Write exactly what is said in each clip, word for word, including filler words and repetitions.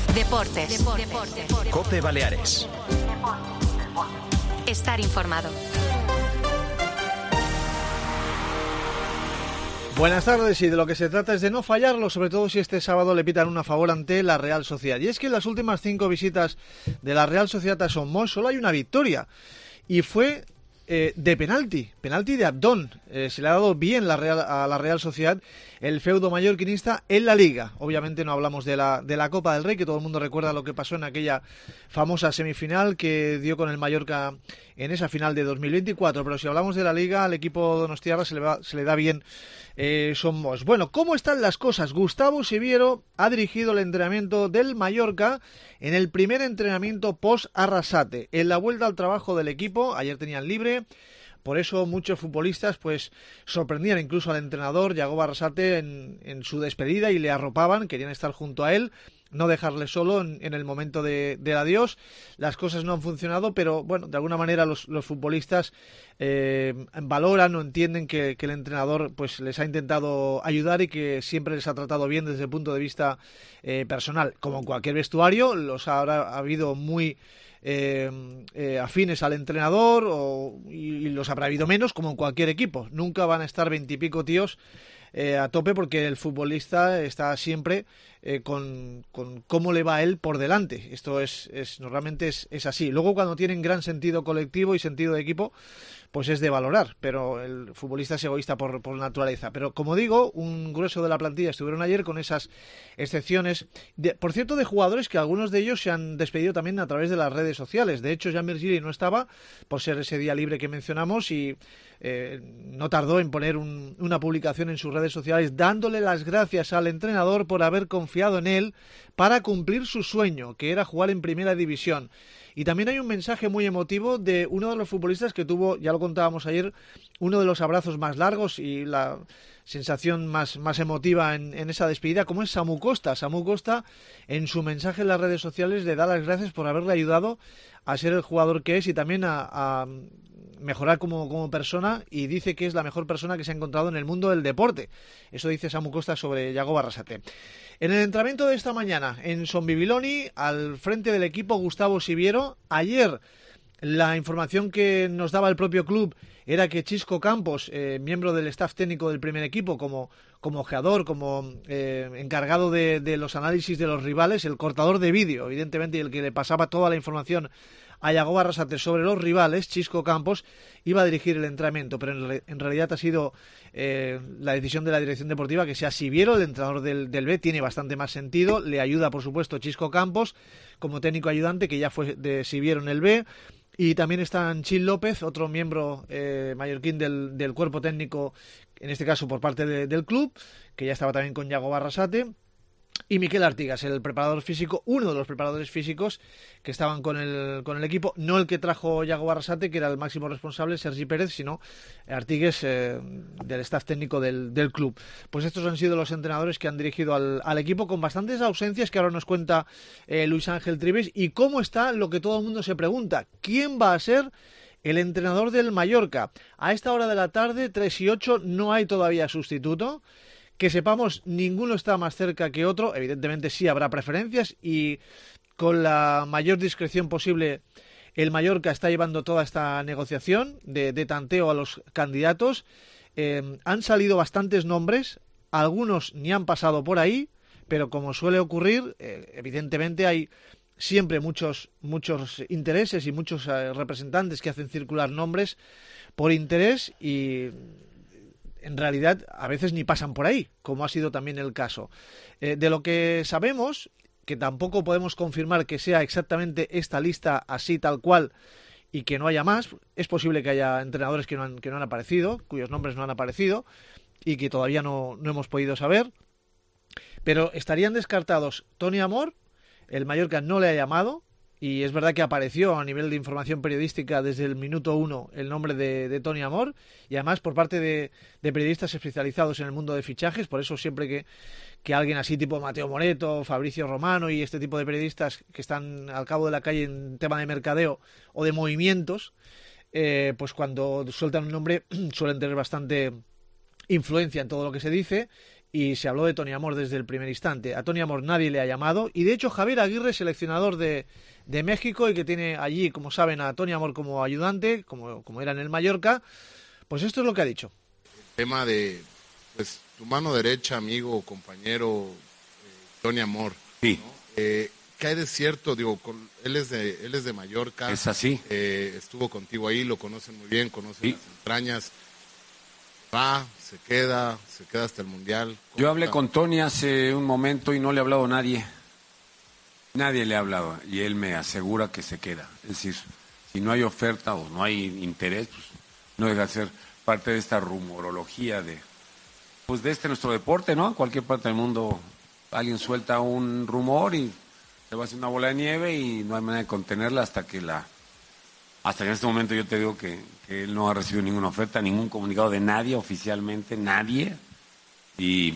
Deportes. Deportes. Deportes. COPE Baleares. Estar informado. Buenas tardes, y de lo que se trata es de no fallarlo, sobre todo si este sábado le pitan una favor ante la Real Sociedad. Y es que en las últimas cinco visitas de la Real Sociedad a Son Moix solo hay una victoria, y fue eh, de penalti, penalti de Abdón. Eh, se le ha dado bien la Real, a la Real Sociedad el feudo mallorquinista en la Liga. Obviamente no hablamos de la, de la Copa del Rey, que todo el mundo recuerda lo que pasó en aquella famosa semifinal que dio con el Mallorca en esa final de dos mil veinticuatro, pero si hablamos de la Liga, al equipo donostiarra se le, va, se le da bien eh, Son Moix. Bueno, ¿cómo están las cosas? Gustavo Siviero ha dirigido el entrenamiento del Mallorca en el primer entrenamiento post-Arrasate, en la vuelta al trabajo del equipo. Ayer tenían libre. Por eso muchos futbolistas pues sorprendían incluso al entrenador Yagoba Arrasate en, en su despedida y le arropaban, querían estar junto a él, no dejarle solo en, en el momento de, del adiós. Las cosas no han funcionado, pero bueno, de alguna manera los, los futbolistas eh, valoran o entienden que, que el entrenador pues les ha intentado ayudar y que siempre les ha tratado bien desde el punto de vista eh, personal. Como en cualquier vestuario, los habrá ha habido muy Eh, eh, afines al entrenador o, y, y los habrá habido menos, como en cualquier equipo. Nunca van a estar veintipico tíos eh, a tope, porque el futbolista está siempre eh, con, con cómo le va a él por delante. Esto es, es normalmente es, es así. Luego, cuando tienen gran sentido colectivo y sentido de equipo, pues es de valorar, pero el futbolista es egoísta por, por naturaleza. Pero como digo, un grueso de la plantilla estuvieron ayer, con esas excepciones, de, por cierto, de jugadores que algunos de ellos se han despedido también a través de las redes sociales. De hecho, Jan Virgili no estaba por ser ese día libre que mencionamos, y eh, no tardó en poner un, una publicación en sus redes sociales dándole las gracias al entrenador por haber confiado en él para cumplir su sueño, que era jugar en primera división. Y también hay un mensaje muy emotivo de uno de los futbolistas que tuvo, ya lo contábamos ayer, uno de los abrazos más largos y la sensación más, más emotiva en, en esa despedida, como es Samu Costa. Samu Costa, en su mensaje en las redes sociales, le da las gracias por haberle ayudado a ser el jugador que es y también a, a mejorar como, como persona, y dice que es la mejor persona que se ha encontrado en el mundo del deporte. Eso dice Samu Costa sobre Yagoba Arrasate. En el entrenamiento de esta mañana en Son Bibiloni, al frente del equipo Gustavo Siviero. Ayer la información que nos daba el propio club era que Chisco Campos, eh, miembro del staff técnico del primer equipo, como, como ojeador, como eh, encargado de, de los análisis de los rivales, el cortador de vídeo, evidentemente, y el que le pasaba toda la información a Yagoba Arrasate sobre los rivales, Chisco Campos, iba a dirigir el entrenamiento, pero en, re, en realidad ha sido eh, la decisión de la dirección deportiva que sea Siviero, el entrenador del, del B. Tiene bastante más sentido. Le ayuda, por supuesto, Chisco Campos como técnico ayudante, que ya fue de Siviero en el B. Y también está Chil López, otro miembro eh, mallorquín del, del cuerpo técnico, en este caso por parte de, del club, que ya estaba también con Yagoba Arrasate. Y Miquel Artigas, el preparador físico, uno de los preparadores físicos que estaban con el, con el equipo, no el que trajo Yagoba Arrasate, que era el máximo responsable, Sergi Pérez, sino Artigas, eh, del staff técnico del, del club. Pues estos han sido los entrenadores que han dirigido al, al equipo, con bastantes ausencias que ahora nos cuenta eh, Luis Ángel Trives. Y cómo está lo que todo el mundo se pregunta: ¿quién va a ser el entrenador del Mallorca? A esta hora de la tarde, tres y ocho, no hay todavía sustituto. Que sepamos, ninguno está más cerca que otro. Evidentemente sí habrá preferencias, y con la mayor discreción posible el Mallorca está llevando toda esta negociación de, de tanteo a los candidatos. Eh, han salido bastantes nombres, algunos ni han pasado por ahí, pero como suele ocurrir, eh, evidentemente hay siempre muchos, muchos intereses y muchos eh, representantes que hacen circular nombres por interés, y en realidad a veces ni pasan por ahí, como ha sido también el caso. Eh, de lo que sabemos, que tampoco podemos confirmar que sea exactamente esta lista así tal cual y que no haya más. Es posible que haya entrenadores que no han, que no han aparecido, cuyos nombres no han aparecido y que todavía no, no hemos podido saber, pero estarían descartados Toni Amor. El Mallorca no le ha llamado, y es verdad que apareció a nivel de información periodística desde el minuto uno el nombre de, de Toni Amor, y además por parte de, de periodistas especializados en el mundo de fichajes. Por eso siempre que, que alguien así tipo Mateo Moreto, Fabricio Romano y este tipo de periodistas que están al cabo de la calle en tema de mercadeo o de movimientos, eh, pues cuando sueltan un nombre suelen tener bastante influencia en todo lo que se dice, y se habló de Tony Amor desde el primer instante. A Tony Amor nadie le ha llamado y de hecho Javier Aguirre, seleccionador de, de México y que tiene allí, como saben, a Tony Amor como ayudante, como, como era en el Mallorca, pues esto es lo que ha dicho. El tema de, pues, tu mano derecha, amigo, compañero, eh, Tony Amor. Sí. ¿No? Eh, ¿Qué hay de cierto? Digo, con, él es de él es de Mallorca. Es así. Eh, estuvo contigo ahí, lo conocen muy bien, conocen Sí. las entrañas. Va, se queda, se queda hasta el Mundial. Yo hablé está? con Tony hace un momento y no le ha hablado a nadie. Nadie le ha hablado y él me asegura que se queda. Es decir, si no hay oferta o no hay interés, pues no deja de ser parte de esta rumorología de, pues de este nuestro deporte, ¿no? En cualquier parte del mundo alguien suelta un rumor y se va a hacer una bola de nieve y no hay manera de contenerla hasta que la... Hasta que en este momento yo te digo que, que él no ha recibido ninguna oferta, ningún comunicado de nadie oficialmente, nadie, y,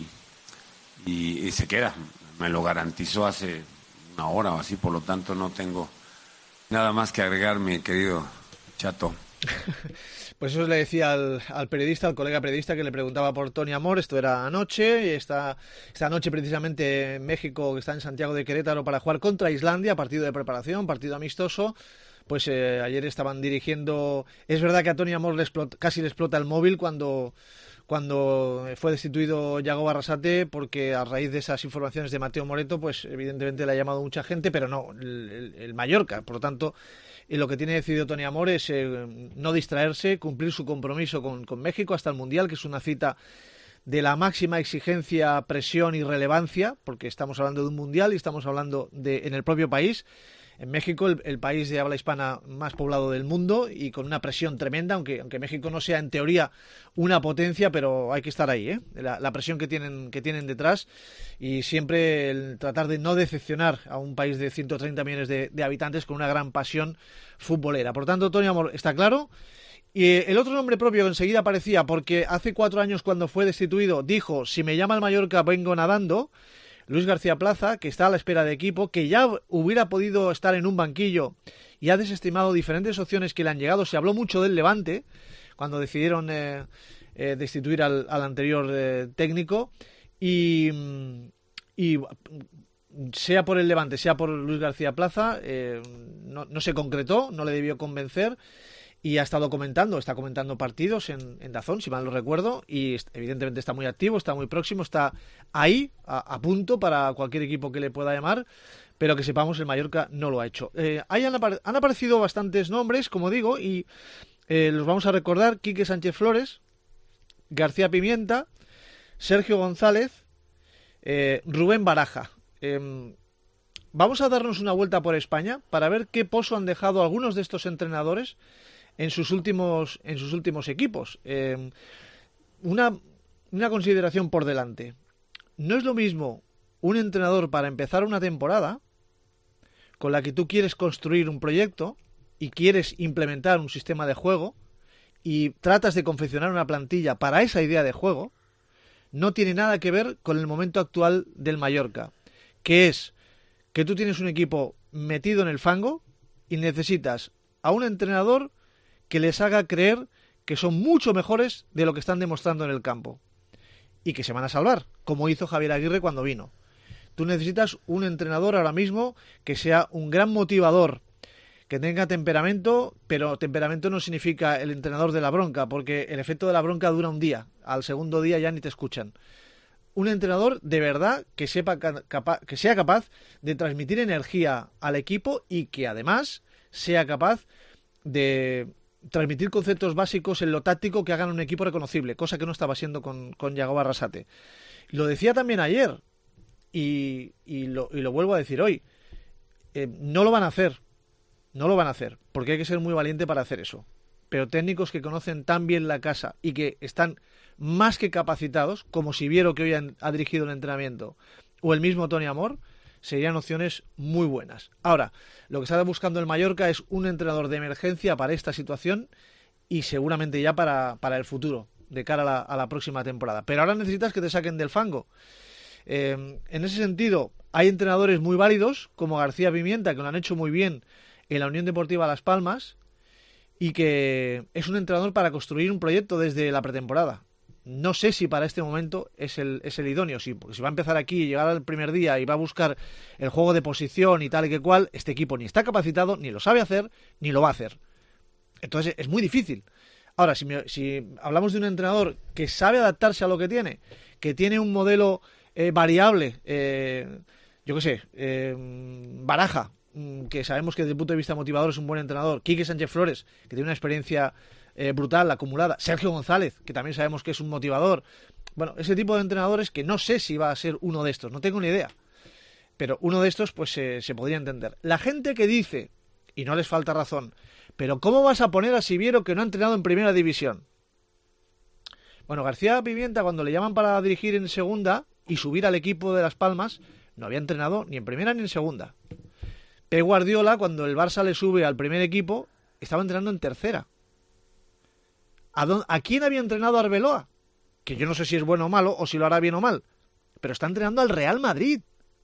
y, y se queda. Me lo garantizó hace una hora o así, por lo tanto no tengo nada más que agregar, mi querido Chato. Pues eso le decía al, al periodista, al colega periodista que le preguntaba por Tony Amor. Esto era anoche, y esta, esta noche precisamente México, que está en Santiago de Querétaro para jugar contra Islandia, partido de preparación, partido amistoso. Pues eh, ayer estaban dirigiendo... Es verdad que a Tony Amor le explota, casi le explota el móvil cuando, cuando fue destituido Yago Barrasate, porque a raíz de esas informaciones de Mateo Moreto, pues evidentemente le ha llamado mucha gente, pero no, el, el, el Mallorca. Por lo tanto, y lo que tiene decidido Tony Amor es eh, no distraerse, cumplir su compromiso con, con México hasta el Mundial, que es una cita de la máxima exigencia, presión y relevancia, porque estamos hablando de un Mundial y estamos hablando de en el propio país. En México, el, el país de habla hispana más poblado del mundo y con una presión tremenda, aunque, aunque México no sea en teoría una potencia, pero hay que estar ahí, ¿eh? La, la presión que tienen, que tienen detrás y siempre el tratar de no decepcionar a un país de ciento treinta millones de, de habitantes con una gran pasión futbolera. Por tanto, Tony Amor está claro. Y el otro nombre propio que enseguida aparecía, porque hace cuatro años cuando fue destituido dijo, si me llama el Mallorca vengo nadando. Luis García Plaza, que está a la espera de equipo, que ya hubiera podido estar en un banquillo y ha desestimado diferentes opciones que le han llegado. Se habló mucho del Levante cuando decidieron eh, eh, destituir al, al anterior eh, técnico y, y sea por el Levante, sea por Luis García Plaza, eh, no, no se concretó, no le debió convencer. Y ha estado comentando, está comentando partidos en, en DAZN, si mal no recuerdo, y evidentemente está muy activo, está muy próximo, está ahí, a, a punto para cualquier equipo que le pueda llamar, pero que sepamos, el Mallorca no lo ha hecho. Eh, ahí han, apare- han aparecido bastantes nombres, como digo, y eh, los vamos a recordar: Quique Sánchez Flores, García Pimienta, Sergio González, eh, Rubén Baraja. Eh, vamos a darnos una vuelta por España para ver qué pozo han dejado algunos de estos entrenadores en sus últimos en sus últimos equipos. Eh, una, una consideración por delante. No es lo mismo un entrenador para empezar una temporada con la que tú quieres construir un proyecto y quieres implementar un sistema de juego y tratas de confeccionar una plantilla para esa idea de juego. No tiene nada que ver con el momento actual del Mallorca, que es que tú tienes un equipo metido en el fango y necesitas a un entrenador que les haga creer que son mucho mejores de lo que están demostrando en el campo y que se van a salvar, como hizo Javier Aguirre cuando vino. Tú necesitas un entrenador ahora mismo que sea un gran motivador, que tenga temperamento, pero temperamento no significa el entrenador de la bronca, porque el efecto de la bronca dura un día, al segundo día ya ni te escuchan. Un entrenador de verdad que sepa capa- que sea capaz de transmitir energía al equipo y que además sea capaz de transmitir conceptos básicos en lo táctico que hagan un equipo reconocible, cosa que no estaba siendo con, con Yago Barrasate. Lo decía también ayer y, y, lo, y lo vuelvo a decir hoy. Eh, no lo van a hacer, no lo van a hacer, porque hay que ser muy valiente para hacer eso. Pero técnicos que conocen tan bien la casa y que están más que capacitados, como Siviero, que hoy han, ha dirigido el entrenamiento, o el mismo Tony Amor, serían opciones muy buenas. Ahora, lo que está buscando el Mallorca es un entrenador de emergencia para esta situación y seguramente ya para, para el futuro, de cara a la, a la próxima temporada. Pero ahora necesitas que te saquen del fango. Eh, en ese sentido, hay entrenadores muy válidos, como García Pimienta, que lo han hecho muy bien en la Unión Deportiva Las Palmas, y que es un entrenador para construir un proyecto desde la pretemporada. no sé si para este momento es el, es el idóneo. Sí, porque si va a empezar aquí y llegar al primer día y va a buscar el juego de posición y tal y que cual, este equipo ni está capacitado, ni lo sabe hacer, ni lo va a hacer. Entonces es muy difícil. Ahora, si, me, si hablamos de un entrenador que sabe adaptarse a lo que tiene, que tiene un modelo eh, variable, eh, yo qué sé, eh, Baraja, que sabemos que desde el punto de vista motivador es un buen entrenador, Quique Sánchez Flores, que tiene una experiencia eh, brutal, acumulada, Sergio González, que también sabemos que es un motivador. Bueno, ese tipo de entrenadores que no sé si va a ser uno de estos, no tengo ni idea, pero uno de estos pues eh, se podría entender. La gente que dice, y no les falta razón, pero ¿cómo vas a poner a Siviero que no ha entrenado en primera división? Bueno, García Pimienta, cuando le llaman para dirigir en segunda y subir al equipo de Las Palmas, no había entrenado ni en primera ni en segunda. Pep Guardiola, cuando el Barça le sube al primer equipo, estaba entrenando en tercera. ¿A, dónde, ¿A quién había entrenado Arbeloa? Que yo no sé si es bueno o malo, o si lo hará bien o mal, pero está entrenando al Real Madrid.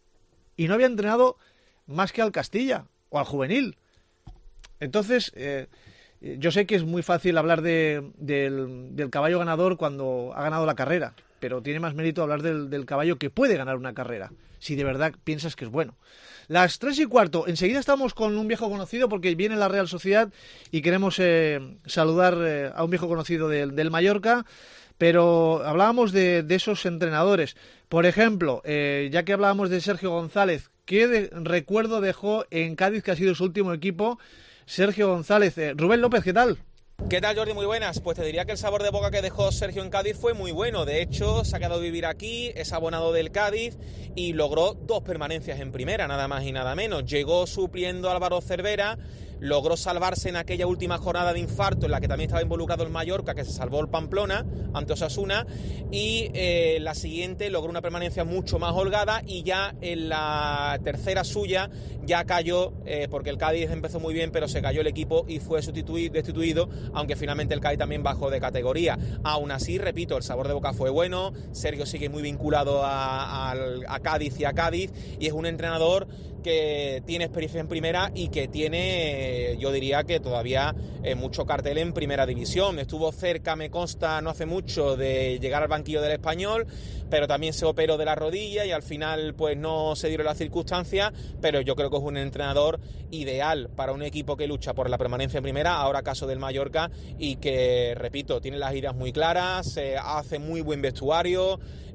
Y no había entrenado más que al Castilla, o al juvenil. Entonces, eh, yo sé que es muy fácil hablar de, del, del caballo ganador cuando ha ganado la carrera, pero tiene más mérito hablar del, del caballo que puede ganar una carrera, si de verdad piensas que es bueno. Las tres y cuarto, enseguida estamos con un viejo conocido porque viene la Real Sociedad y queremos eh, saludar eh, a un viejo conocido del, del Mallorca, pero hablábamos de, de esos entrenadores. Por ejemplo, eh, ya que hablábamos de Sergio González, ¿qué de, recuerdo dejó en Cádiz, que ha sido su último equipo? Sergio González. Eh, Rubén López, ¿qué tal? ¿Qué tal, Jordi? Muy buenas. Pues te diría que el sabor de boca que dejó Sergio en Cádiz fue muy bueno. De hecho, se ha quedado a vivir aquí, es abonado del Cádiz y logró dos permanencias en primera, nada más y nada menos. Llegó supliendo a Álvaro Cervera, logró salvarse en aquella última jornada de infarto en la que también estaba involucrado el Mallorca, que se salvó el Pamplona ante Osasuna, y eh, la siguiente logró una permanencia mucho más holgada y ya en la tercera suya ya cayó, eh, porque el Cádiz empezó muy bien, pero se cayó el equipo y fue sustituido, destituido, aunque finalmente el Cádiz también bajó de categoría. Aún así, repito, el sabor de boca fue bueno, Sergio sigue muy vinculado a, a, a Cádiz y a Cádiz, y es un entrenador que tiene experiencia en primera y que tiene, yo diría que todavía eh, mucho cartel en primera división. Estuvo cerca, me consta, no hace mucho, de llegar al banquillo del Español, pero también se operó de la rodilla y al final pues no se dieron las circunstancias, pero yo creo que es un entrenador ideal para un equipo que lucha por la permanencia en primera, ahora caso del Mallorca, y que, repito, tiene las ideas muy claras, eh, hace muy buen vestuario,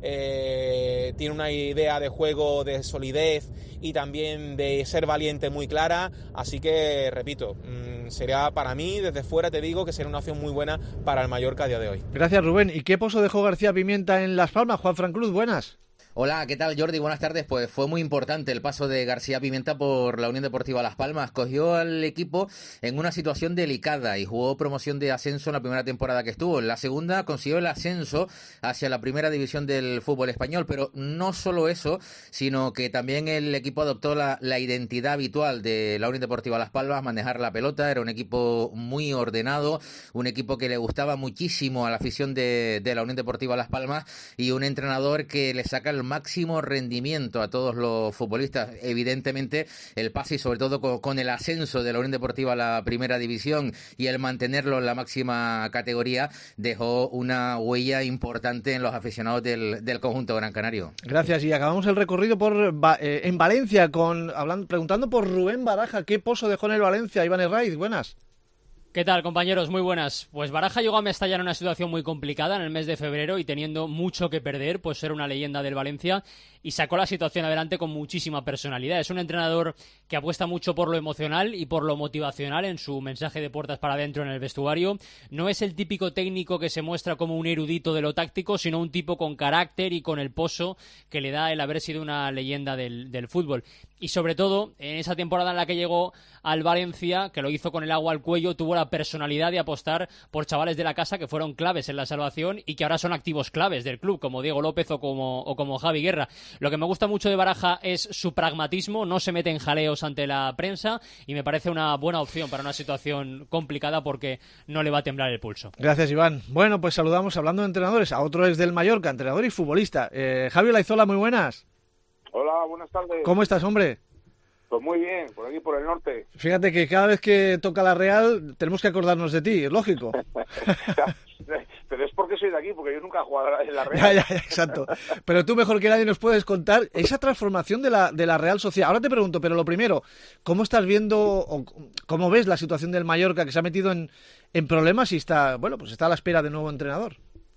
eh, tiene una idea de juego de solidez y también de ser valiente muy clara, así que, repito, mmm, sería para mí, desde fuera te digo, que sería una opción muy buena para el Mallorca a día de hoy. Gracias, Rubén. ¿Y qué pozo dejó García Pimienta en Las Palmas? Juan Fran Cruz, buenas. Hola, ¿qué tal, Jordi? Buenas tardes. Pues fue muy importante el paso de García Pimienta por la Unión Deportiva Las Palmas. Cogió al equipo en una situación delicada y jugó promoción de ascenso en la primera temporada que estuvo. En la segunda consiguió el ascenso hacia la primera división del fútbol español, pero no solo eso, sino que también el equipo adoptó la, la identidad habitual de la Unión Deportiva Las Palmas, manejar la pelota. Era un equipo muy ordenado, un equipo que le gustaba muchísimo a la afición de, de la Unión Deportiva Las Palmas y un entrenador que le saca el máximo rendimiento a todos los futbolistas. Evidentemente el pase y sobre todo con, con el ascenso de la Unión Deportiva a la primera división y el mantenerlo en la máxima categoría dejó una huella importante en los aficionados del, del conjunto gran canario. Gracias, y acabamos el recorrido por eh, en Valencia con hablando, preguntando por Rubén Baraja. ¿Qué pozo dejó en el Valencia? Iván Herraiz, buenas. ¿Qué tal, compañeros? Muy buenas. Pues Baraja llegó a Mestalla en una situación muy complicada en el mes de febrero y teniendo mucho que perder, pues ser una leyenda del Valencia, y sacó la situación adelante con muchísima personalidad. Es un entrenador que apuesta mucho por lo emocional y por lo motivacional en su mensaje de puertas para adentro en el vestuario. No es el típico técnico que se muestra como un erudito de lo táctico, sino un tipo con carácter y con el pozo que le da el haber sido una leyenda del, del fútbol. Y sobre todo, en esa temporada en la que llegó al Valencia, que lo hizo con el agua al cuello, tuvo la personalidad de apostar por chavales de la casa que fueron claves en la salvación y que ahora son activos claves del club, como Diego López o como, o como Javi Guerra. Lo que me gusta mucho de Baraja es su pragmatismo, no se mete en jaleos ante la prensa y me parece una buena opción para una situación complicada porque no le va a temblar el pulso. Gracias, Iván. Bueno, pues saludamos, hablando de entrenadores, a otro es del Mallorca, entrenador y futbolista. Eh, Javi Olaizola, muy buenas. Hola, buenas tardes. ¿Cómo estás, hombre? Pues muy bien, por aquí, por el norte. Fíjate que cada vez que toca la Real tenemos que acordarnos de ti, es lógico. Pero pero es porque soy de aquí, porque yo nunca he jugado en la Real. Ya, ya, ya, exacto. Pero tú mejor que nadie nos puedes contar esa transformación de la, de la Real Sociedad. Ahora te pregunto, pero lo primero, ¿cómo estás viendo o cómo ves la situación del Mallorca, que se ha metido en, en problemas y está, bueno, pues está a la espera de nuevo entrenador?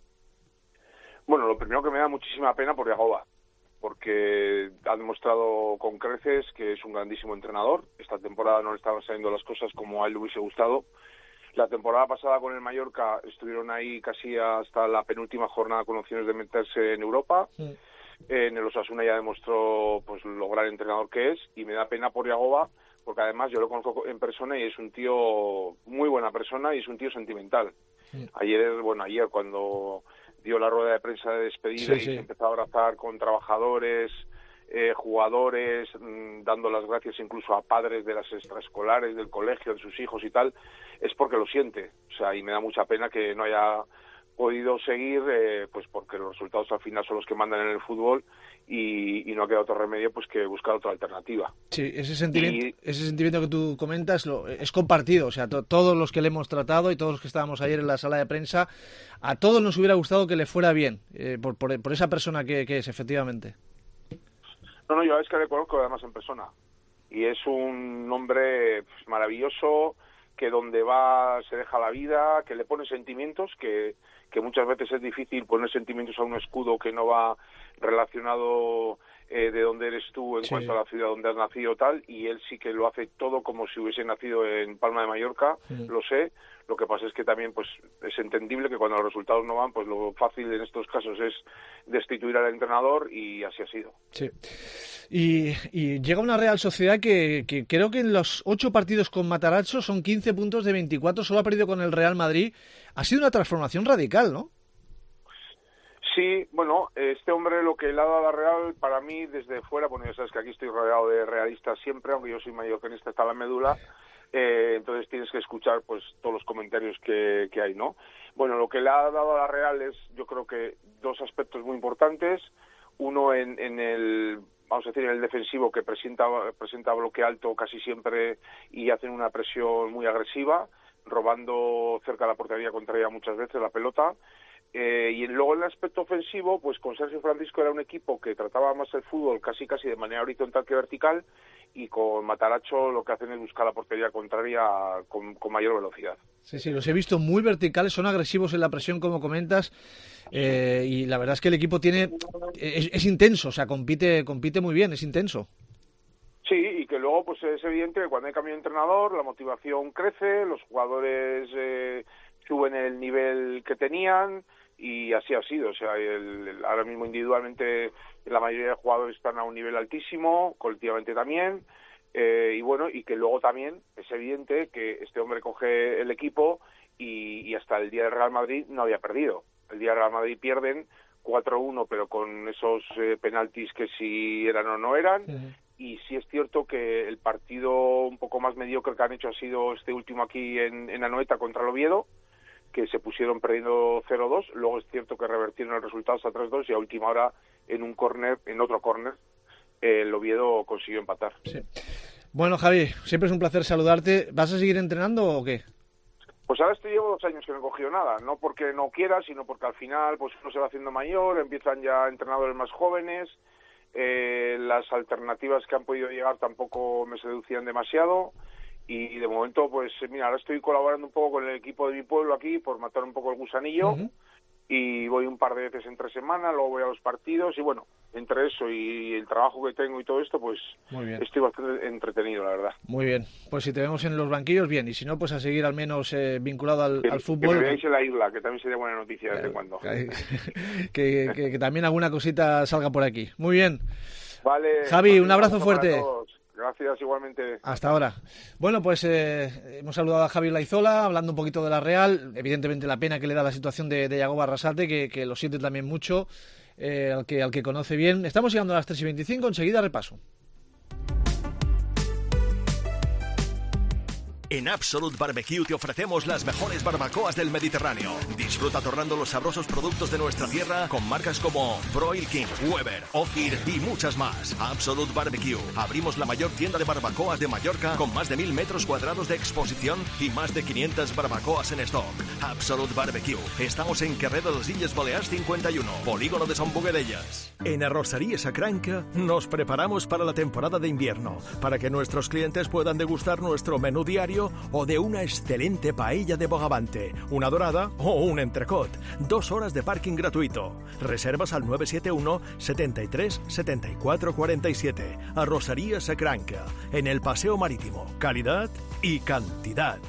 Bueno, lo primero que me da muchísima pena por Yagoba, porque ha demostrado con creces que es un grandísimo entrenador. Esta temporada no le estaban saliendo las cosas como a él le hubiese gustado. La temporada pasada con el Mallorca estuvieron ahí casi hasta la penúltima jornada con opciones de meterse en Europa. Sí. En el Osasuna ya demostró pues lo gran entrenador que es, y me da pena por Yagoba, porque además yo lo conozco en persona y es un tío muy buena persona y es un tío sentimental. Sí. Ayer, bueno, ayer cuando dio la rueda de prensa de despedida, sí, y sí. se empezó a abrazar con trabajadores, eh, jugadores, mmm, dando las gracias incluso a padres de las extraescolares, del colegio, de sus hijos y tal, es porque lo siente. O sea, y me da mucha pena que no haya podido seguir, eh, pues porque los resultados al final son los que mandan en el fútbol, y, y no queda otro remedio pues que buscar otra alternativa. Sí, ese sentimiento, y, ese sentimiento que tú comentas lo, es compartido, o sea, to, todos los que le hemos tratado y todos los que estábamos ayer en la sala de prensa, a todos nos hubiera gustado que le fuera bien, eh, por, por, por esa persona que, que es, efectivamente. No, no, yo es que le conozco además en persona, y es un hombre pues, maravilloso, que donde va se deja la vida, que le pone sentimientos, que, que muchas veces es difícil poner sentimientos a un escudo que no va relacionado eh, de dónde eres tú en sí. cuanto a la ciudad donde has nacido tal, y él sí que lo hace todo como si hubiese nacido en Palma de Mallorca, sí. lo sé. Lo que pasa es que también pues es entendible que cuando los resultados no van, pues lo fácil en estos casos es destituir al entrenador, y así ha sido. Sí. Y, y llega una Real Sociedad que, que creo que en los ocho partidos con Matarazzo son quince puntos de veinticuatro, solo ha perdido con el Real Madrid. Ha sido una transformación radical, ¿no? Sí, bueno, este hombre lo que le ha dado a la Real, para mí, desde fuera, bueno, ya sabes que aquí estoy rodeado de realistas siempre, aunque yo soy mallorquinista hasta la médula, eh, entonces tienes que escuchar pues todos los comentarios que, que hay, ¿no? Bueno, lo que le ha dado a la Real es, yo creo que dos aspectos muy importantes. Uno en, en el, vamos a decir, en el defensivo, que presenta, presenta bloque alto casi siempre y hacen una presión muy agresiva, robando cerca de la portería contraria muchas veces la pelota. Eh, y luego en el aspecto ofensivo, pues con Sergio Francisco era un equipo que trataba más el fútbol casi casi de manera horizontal que vertical, y con Matarazzo lo que hacen es buscar la portería contraria con, con mayor velocidad. Sí, sí, los he visto muy verticales, son agresivos en la presión, como comentas, eh, y la verdad es que el equipo tiene es, es intenso, o sea, compite compite muy bien, es intenso. Sí, y que luego pues es evidente que cuando hay cambio de entrenador la motivación crece, los jugadores eh, suben el nivel que tenían, y así ha sido. O sea, el, el, ahora mismo individualmente la mayoría de jugadores están a un nivel altísimo, colectivamente también, eh, y bueno, y que luego también es evidente que este hombre coge el equipo y, y hasta el día del Real Madrid no había perdido. El día del Real Madrid pierden cuatro uno, pero con esos eh, penaltis que si eran o no eran, uh-huh. Y sí es cierto que el partido un poco más mediocre que han hecho ha sido este último aquí en, en Anoeta contra el Oviedo, que se pusieron perdiendo cero dos, luego es cierto que revertieron el resultado hasta tres dos, y a última hora en un córner, en otro córner, el Oviedo consiguió empatar. Sí. Bueno, Javi, siempre es un placer saludarte. ¿Vas a seguir entrenando o qué? Pues ahora estoy llevo dos años que no he cogido nada, no porque no quiera, sino porque al final pues uno se va haciendo mayor, empiezan ya entrenadores más jóvenes, eh, las alternativas que han podido llegar tampoco me seducían demasiado. Y de momento, pues mira, ahora estoy colaborando un poco con el equipo de mi pueblo aquí por matar un poco el gusanillo, uh-huh. Y voy un par de veces entre semana, luego voy a los partidos, y bueno, entre eso y el trabajo que tengo y todo esto, pues estoy bastante entretenido, la verdad. Muy bien, pues si te vemos en los banquillos, bien, y si no, pues a seguir al menos eh, vinculado al, que, al fútbol. Que me veáis en la isla, que también sería buena noticia de vez en cuando. Que, que, que, que también alguna cosita salga por aquí. Muy bien. Vale. Javi, un abrazo fuerte. Gracias, igualmente. Hasta ahora. Bueno, pues eh, hemos saludado a Javi Laizola, hablando un poquito de la Real. Evidentemente la pena que le da la situación de, de Yagoba Arrasate, que, que lo siente también mucho, eh, al, que, al que conoce bien. Estamos llegando a las tres y veinticinco, enseguida repaso. En Absolute Barbecue te ofrecemos las mejores barbacoas del Mediterráneo. Disfruta torrando los sabrosos productos de nuestra tierra con marcas como Broil King, Weber, Ophir y muchas más. Absolute Barbecue. Abrimos la mayor tienda de barbacoas de Mallorca con más de mil metros cuadrados de exposición y más de quinientas barbacoas en stock. Absolute Barbecue. Estamos en Carrer de les Illes Balears cincuenta y uno, Polígono de Sant Boguedellas. En Arrocería Sacranca nos preparamos para la temporada de invierno, para que nuestros clientes puedan degustar nuestro menú diario o de una excelente paella de bogavante, una dorada o un entrecot. Dos horas de parking gratuito. Reservas al nueve siete uno, setenta y tres, setenta y cuatro cuarenta y siete. Arrocería Sacranca, en el Paseo Marítimo. Calidad y cantidad.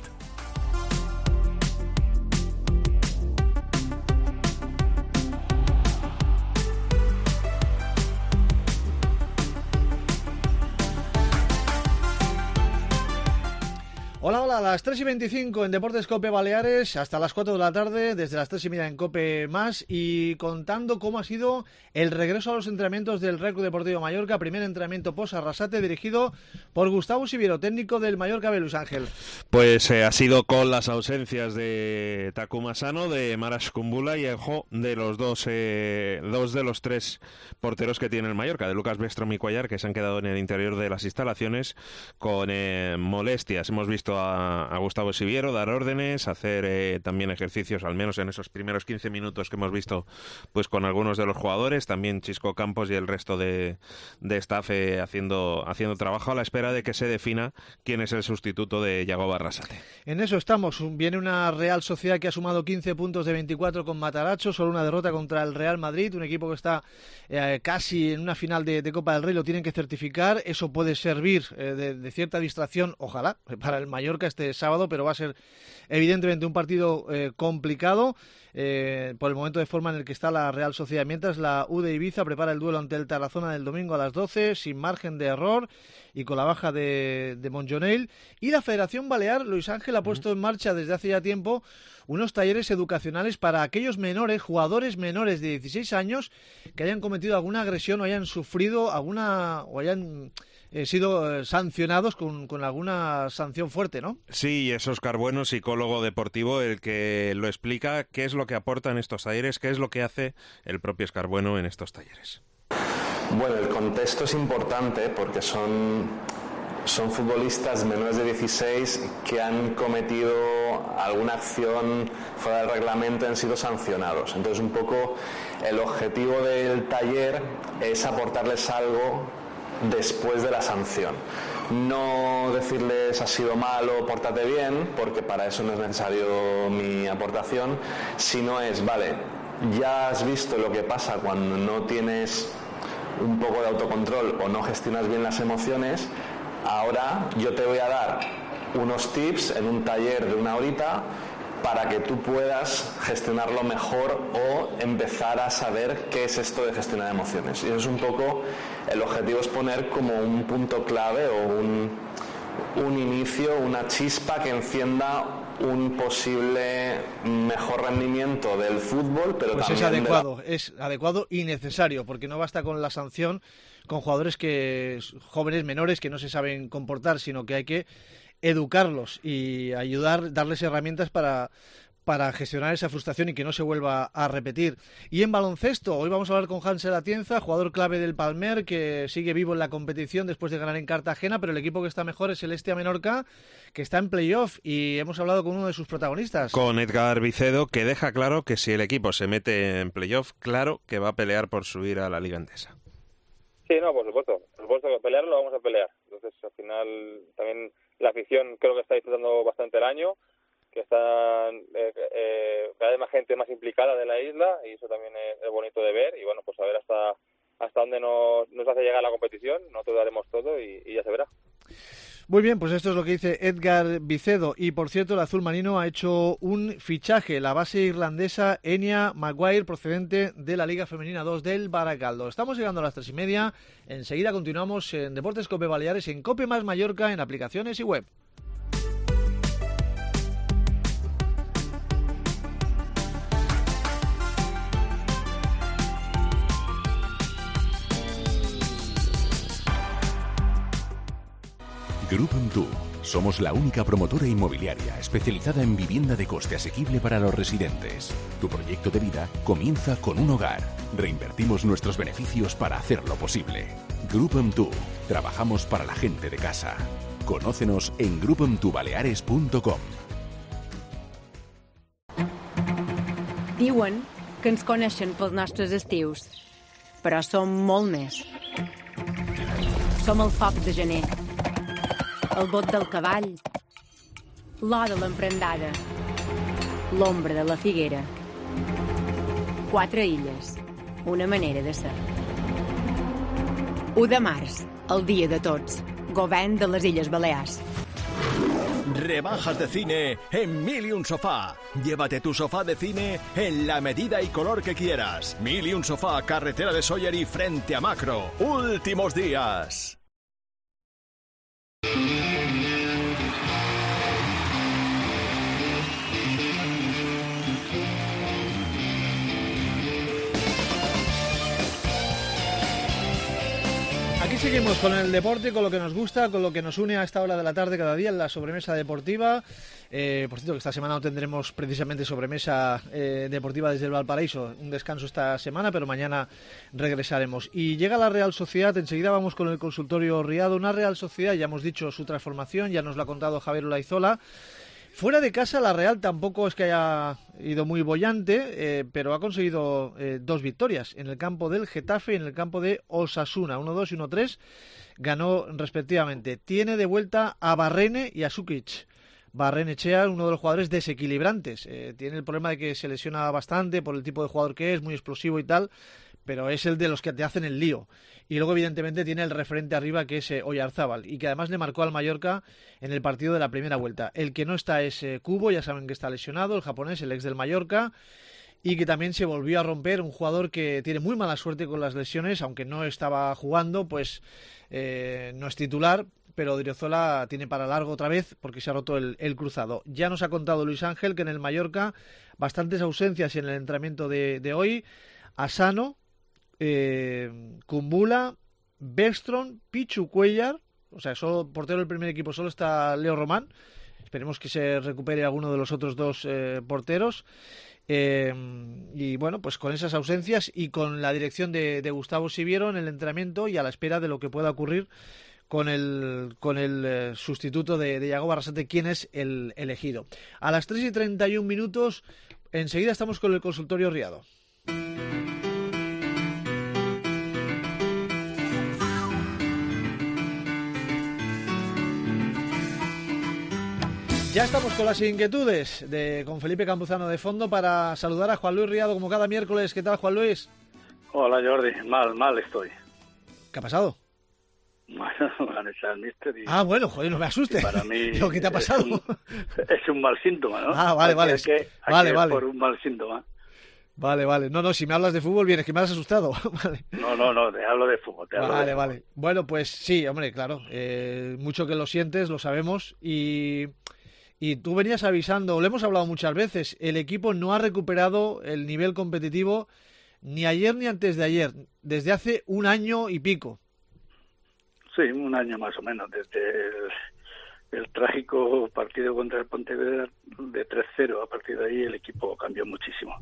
Hola, hola, a las tres y veinticinco en Deportes COPE Baleares, hasta las cuatro de la tarde, desde las tres y media en COPE Más, y contando cómo ha sido el regreso a los entrenamientos del Real Club Deportivo Mallorca, primer entrenamiento post-Arrasate, dirigido por Gustavo Siviero, técnico del Mallorca B. Luis Ángel. Pues eh, ha sido con las ausencias de Takuma Sano, de Maras Kumbula y Ejo, de los dos, eh, dos de los tres porteros que tiene el Mallorca, de Lucas Bestrom y Cuellar, que se han quedado en el interior de las instalaciones con eh, molestias. Hemos visto A, a Gustavo Siviero dar órdenes, hacer eh, también ejercicios, al menos en esos primeros quince minutos que hemos visto pues con algunos de los jugadores, también Chisco Campos y el resto de, de staff eh, haciendo, haciendo trabajo a la espera de que se defina quién es el sustituto de Yago Arrasate. En eso estamos. Viene una Real Sociedad que ha sumado quince puntos de veinticuatro con Mataracho, solo una derrota contra el Real Madrid, un equipo que está eh, casi en una final de, de Copa del Rey, lo tienen que certificar. Eso puede servir eh, de, de cierta distracción, ojalá, para el Mallorca este sábado, pero va a ser evidentemente un partido eh, complicado eh, por el momento de forma en el que está la Real Sociedad, mientras la U de Ibiza prepara el duelo ante el Tarazona del domingo a las doce, sin margen de error y con la baja de, de Montjonel. Y la Federación Balear, Luis Ángel, ha puesto en marcha desde hace ya tiempo unos talleres educacionales para aquellos menores, jugadores menores de dieciséis años que hayan cometido alguna agresión o hayan sufrido alguna o hayan eh, sido sancionados con, con alguna sanción fuerte, ¿no? Sí, y es Óscar Bueno, psicólogo deportivo, el que lo explica, qué es lo que aporta en estos talleres, qué es lo que hace el propio Óscar Bueno en estos talleres. Bueno, el contexto es importante porque son, son futbolistas menores de dieciséis que han cometido alguna acción fuera del reglamento y han sido sancionados. Entonces, un poco el objetivo del taller es aportarles algo después de la sanción. No decirles has sido malo, pórtate bien, porque para eso no es necesario mi aportación, sino es, vale, ya has visto lo que pasa cuando no tienes un poco de autocontrol o no gestionas bien las emociones. Ahora yo te voy a dar unos tips en un taller de una horita para que tú puedas gestionarlo mejor o empezar a saber qué es esto de gestionar emociones. Y eso es un poco, el objetivo es poner como un punto clave o un, un inicio, una chispa que encienda un posible mejor rendimiento del fútbol, pero pues también es adecuado, la... es adecuado y necesario, porque no basta con la sanción con jugadores que jóvenes menores que no se saben comportar, sino que hay que educarlos y ayudar, darles herramientas para para gestionar esa frustración y que no se vuelva a repetir. Y en baloncesto, hoy vamos a hablar con Hansel Atienza, jugador clave del Palmer, que sigue vivo en la competición después de ganar en Cartagena, pero el equipo que está mejor es el Estia Menorca, que está en playoff, y hemos hablado con uno de sus protagonistas. Con Edgar Vicedo, que deja claro que si el equipo se mete en playoff, claro que va a pelear por subir a la Liga Endesa. Sí, no, por supuesto, por supuesto que pelear lo vamos a pelear. Entonces, al final, también la afición creo que está disfrutando bastante el año, que están eh, eh, cada vez más gente más implicada de la isla, y eso también es, es bonito de ver. Y bueno, pues a ver hasta hasta dónde nos, nos hace llegar la competición. Nosotros daremos todo y, y ya se verá. Muy bien, pues esto es lo que dice Edgar Vicedo. Y por cierto, el azul marino ha hecho un fichaje, la base irlandesa Enya Maguire, procedente de la Liga Femenina dos del Baracaldo. Estamos llegando a las tres y media. Enseguida continuamos en Deportes COPE Baleares, en COPE Más Mallorca, en aplicaciones y web. Grup amb tu, Somos la única promotora inmobiliaria especializada en vivienda de coste asequible para los residentes. Tu proyecto de vida comienza con un hogar. Reinvertimos nuestros beneficios para hacerlo posible. Grupemtu. Trabajamos para la gente de casa. Conócenos en grupemtu baleares punto com. Diuen que ens coneixen pels nostres estius, però som molt més. Som el foc de gener, el bot del cavall, l'or de l'emprendada, l'ombra de la figuera. Quatre illes, una manera de ser. u de març, el dia de tots, govern de les Illes Balears. Rebajas de cine en Mil y un Sofá. Llévate tu sofá de cine en la medida y color que quieras. Mil y un Sofá, carretera de Sóller y frente a Macro. Últimos días. Aquí seguimos con el deporte, con lo que nos gusta, con lo que nos une a esta hora de la tarde cada día en la sobremesa deportiva. Eh, por cierto, que esta semana no tendremos precisamente sobremesa eh, deportiva desde el Valparaíso, un descanso esta semana, pero mañana regresaremos. Y llega la Real Sociedad, enseguida vamos con el consultorio Riado, una Real Sociedad, ya hemos dicho su transformación, ya nos lo ha contado Javier Olaizola. Fuera de casa la Real tampoco es que haya ido muy bollante, eh, pero ha conseguido eh, dos victorias en el campo del Getafe y en el campo de Osasuna, uno dos y uno tres, ganó respectivamente. Tiene de vuelta a Barrene y a Sukic. Barrenechea, uno de los jugadores desequilibrantes, eh, tiene el problema de que se lesiona bastante por el tipo de jugador que es, muy explosivo y tal, pero es el de los que te hacen el lío. Y luego, evidentemente, tiene el referente arriba, que es eh, Oyarzábal, y que además le marcó al Mallorca en el partido de la primera vuelta. El que no está es eh, Kubo, ya saben que está lesionado, el japonés, el ex del Mallorca, y que también se volvió a romper, un jugador que tiene muy mala suerte con las lesiones, aunque no estaba jugando, pues eh, no es titular, pero Odriozola tiene para largo otra vez porque se ha roto el, el cruzado. Ya nos ha contado Luis Ángel que en el Mallorca bastantes ausencias en el entrenamiento de, de hoy. Asano, eh, Kumbula, Bergström, Pichu Cuellar, o sea, solo portero del primer equipo, solo está Leo Román. Esperemos que se recupere alguno de los otros dos eh, porteros. Eh, y bueno, pues con esas ausencias y con la dirección de, de Gustavo Siviero en el entrenamiento y a la espera de lo que pueda ocurrir con el, con el eh, sustituto de, de Iago Barrasate, quien es el elegido. A las tres y treinta y un minutos, enseguida estamos con el consultorio Riado. Ya estamos con las inquietudes de con Felipe Campuzano de fondo para saludar a Juan Luis Riado como cada miércoles. ¿Qué tal, Juan Luis? Hola, Jordi. Mal, mal estoy. ¿Qué ha pasado? Bueno, van a echar el mister y... Ah, bueno, joder, no me asustes. Para mí... ¿Lo que te ha pasado? Es un, es un mal síntoma, ¿no? Ah, vale, vale. Hay que, hay vale, que vale. por un mal síntoma. Vale, vale. No, no, si me hablas de fútbol, bien, es que me has asustado. Vale. No, no, no, te hablo de fútbol. Te hablo vale, de vale. fútbol. Bueno, pues sí, hombre, claro. Eh, mucho que lo sientes, lo sabemos. Y... Y tú venías avisando, lo hemos hablado muchas veces, el equipo no ha recuperado el nivel competitivo ni ayer ni antes de ayer, desde hace un año y pico. Sí, un año más o menos, desde el, el trágico partido contra el Pontevedra de tres cero. A partir de ahí el equipo cambió muchísimo.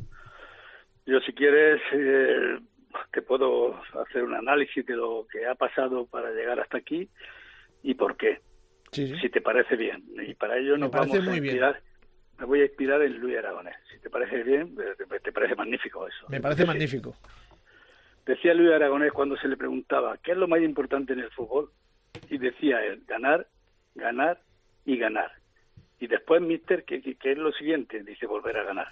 Yo, si quieres, eh, te puedo hacer un análisis de lo que ha pasado para llegar hasta aquí y por qué. Sí, sí. Si te parece bien. Y para ello nos vamos a inspirar. Bien. Me voy a inspirar en Luis Aragonés. Si te parece bien, te, te parece magnífico eso. Me parece Entonces, magnífico. Decía Luis Aragonés cuando se le preguntaba ¿qué es lo más importante en el fútbol? Y decía él, ganar, ganar y ganar. Y después, mister, ¿qué, qué, qué es lo siguiente? Dice, volver a ganar.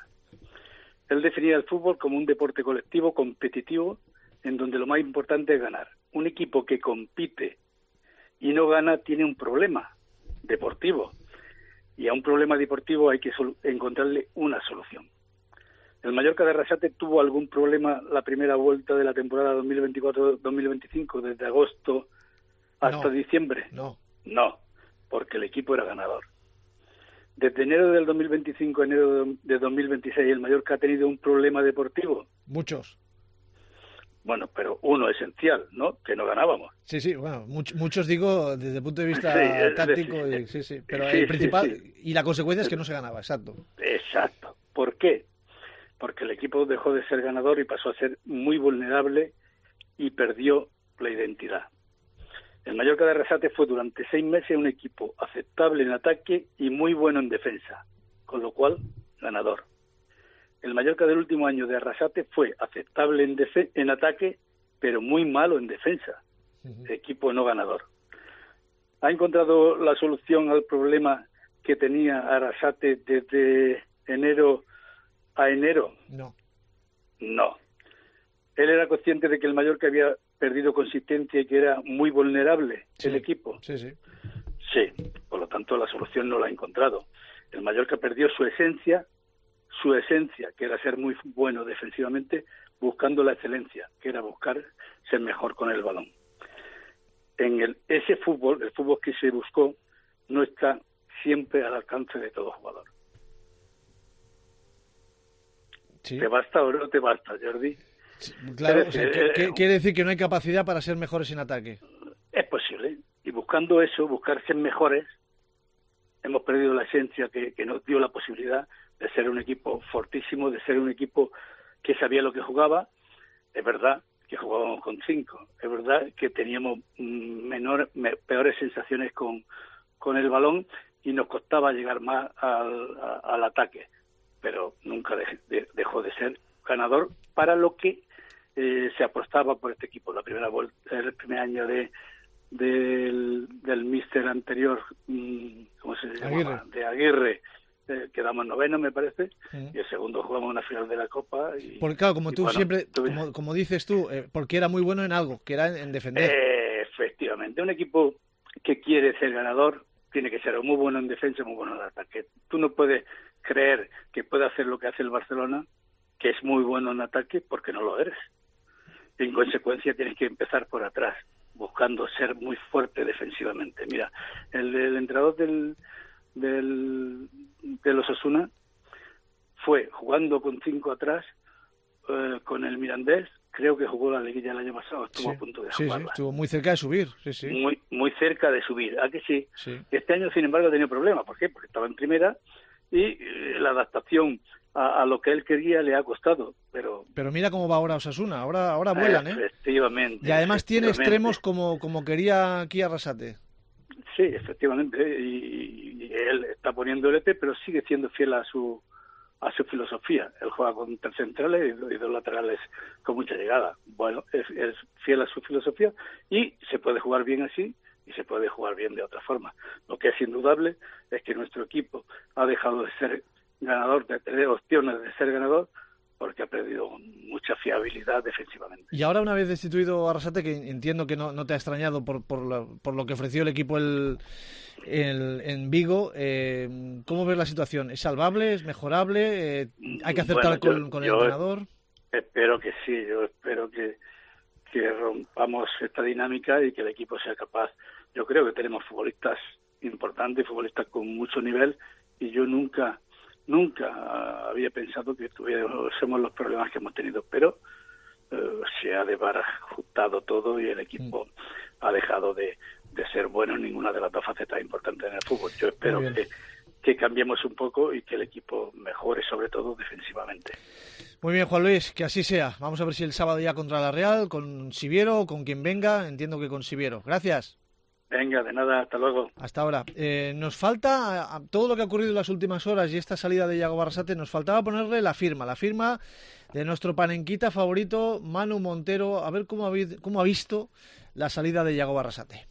Él definía el fútbol como un deporte colectivo, competitivo, en donde lo más importante es ganar. Un equipo que compite y no gana tiene un problema deportivo, y a un problema deportivo hay que sol- encontrarle una solución. El Mallorca de Arrasate tuvo algún problema la primera vuelta de la temporada dos mil veinticuatro dos mil veinticinco, desde agosto hasta no, diciembre. No. No, porque el equipo era ganador. Desde enero del dos mil veinticinco a enero de dos mil veintiséis, el Mallorca ha tenido un problema deportivo. Muchos. Bueno, pero uno esencial, ¿no? Que no ganábamos. Sí, sí, bueno, much, muchos digo desde el punto de vista sí, táctico, sí, y, sí, sí, pero sí, el principal, sí, sí. y la consecuencia es que no se ganaba, exacto. Exacto. ¿Por qué? Porque el equipo dejó de ser ganador y pasó a ser muy vulnerable y perdió la identidad. El Mallorca de Arrasate fue durante seis meses un equipo aceptable en ataque y muy bueno en defensa, con lo cual, ganador. El Mallorca del último año de Arrasate fue aceptable en, defe- en ataque, pero muy malo en defensa. Uh-huh. Equipo no ganador. ¿Ha encontrado la solución al problema que tenía Arrasate desde enero a enero? No. No. Él era consciente de que el Mallorca había perdido consistencia y que era muy vulnerable sí. el equipo. Sí, sí. Sí, por lo tanto la solución no la ha encontrado. El Mallorca perdió su esencia, su esencia, que era ser muy bueno defensivamente, buscando la excelencia, que era buscar ser mejor con el balón. En el, ese fútbol, el fútbol que se buscó, no está siempre al alcance de todo jugador. Sí. ¿Te basta o no te basta, Jordi? Sí, claro, es o sea, decir, ¿qué, eh, quiere decir que no hay capacidad para ser mejores en ataque. Es posible. Y buscando eso, buscar ser mejores, hemos perdido la esencia que, que nos dio la posibilidad de ser un equipo fortísimo, de ser un equipo que sabía lo que jugaba. Es verdad que jugábamos con cinco, es verdad que teníamos menor, me, peores sensaciones con, con el balón y nos costaba llegar más al, a, al ataque, pero nunca de, de, dejó de ser ganador para lo que eh, se apostaba por este equipo. La primera vuelta, el primer año de del, del míster anterior, ¿cómo se llama? Aguirre. De Aguirre, eh, quedamos noveno, me parece, uh-huh. y el segundo jugamos una final de la Copa. Y, porque claro, como tú bueno, siempre, tuve... como, como dices tú, eh, porque era muy bueno en algo, que era en, en defender. Eh, efectivamente, un equipo que quiere ser ganador tiene que ser muy bueno en defensa, muy bueno en ataque. Tú no puedes creer que puede hacer lo que hace el Barcelona, que es muy bueno en ataque, porque no lo eres. En consecuencia, tienes que empezar por atrás, buscando ser muy fuerte defensivamente. Mira, el, el entrenador del, del de los Osasuna fue jugando con cinco atrás, eh, con el Mirandés, creo que jugó la liguilla el año pasado, estuvo sí, a punto de sí, jugarla. Sí, estuvo muy cerca de subir, sí, sí. Muy, muy cerca de subir, ¿a que sí? sí? Este año, sin embargo, ha tenido problemas. ¿Por qué? Porque estaba en primera y eh, la adaptación a, a lo que él quería le ha costado, pero... Pero mira cómo va ahora Osasuna, ahora, ahora vuelan, ¿eh? Efectivamente. Y además tiene efectivamente. extremos como, como quería aquí Arrasate. Sí, efectivamente, y, y él está poniendo el E T, pero sigue siendo fiel a su a su filosofía. Él juega con tres centrales y dos laterales con mucha llegada. Bueno, es, es fiel a su filosofía y se puede jugar bien así y se puede jugar bien de otra forma. Lo que es indudable es que nuestro equipo ha dejado de ser ganador, de tener opciones de ser ganador, porque ha perdido mucha fiabilidad defensivamente. Y ahora, una vez destituido Arrasate, que entiendo que no, no te ha extrañado por, por, la, por lo que ofreció el equipo el, el, en Vigo, eh, ¿cómo ves la situación? ¿Es salvable? ¿Es mejorable? Eh, ¿Hay que aceptar bueno, yo, con, con el yo entrenador? Espero que sí, yo espero que, que rompamos esta dinámica y que el equipo sea capaz. Yo creo que tenemos futbolistas importantes, futbolistas con mucho nivel, y yo nunca... Nunca había pensado que tuviésemos los problemas que hemos tenido, pero eh, se ha desbarajustado todo y el equipo mm. ha dejado de, de ser bueno en ninguna de las dos facetas importantes en el fútbol. Yo espero que, que cambiemos un poco y que el equipo mejore, sobre todo defensivamente. Muy bien, Juan Luis, que así sea. Vamos a ver si el sábado ya contra la Real, con Siviero o con quien venga. Entiendo que con Siviero. Gracias. Venga, de nada, hasta luego. Hasta ahora. Eh, nos falta, a, a todo lo que ha ocurrido en las últimas horas y esta salida de Yago Arrasate, nos faltaba ponerle la firma, la firma de nuestro panenquita favorito, Manu Montero, a ver cómo ha, cómo ha visto la salida de Yago Arrasate.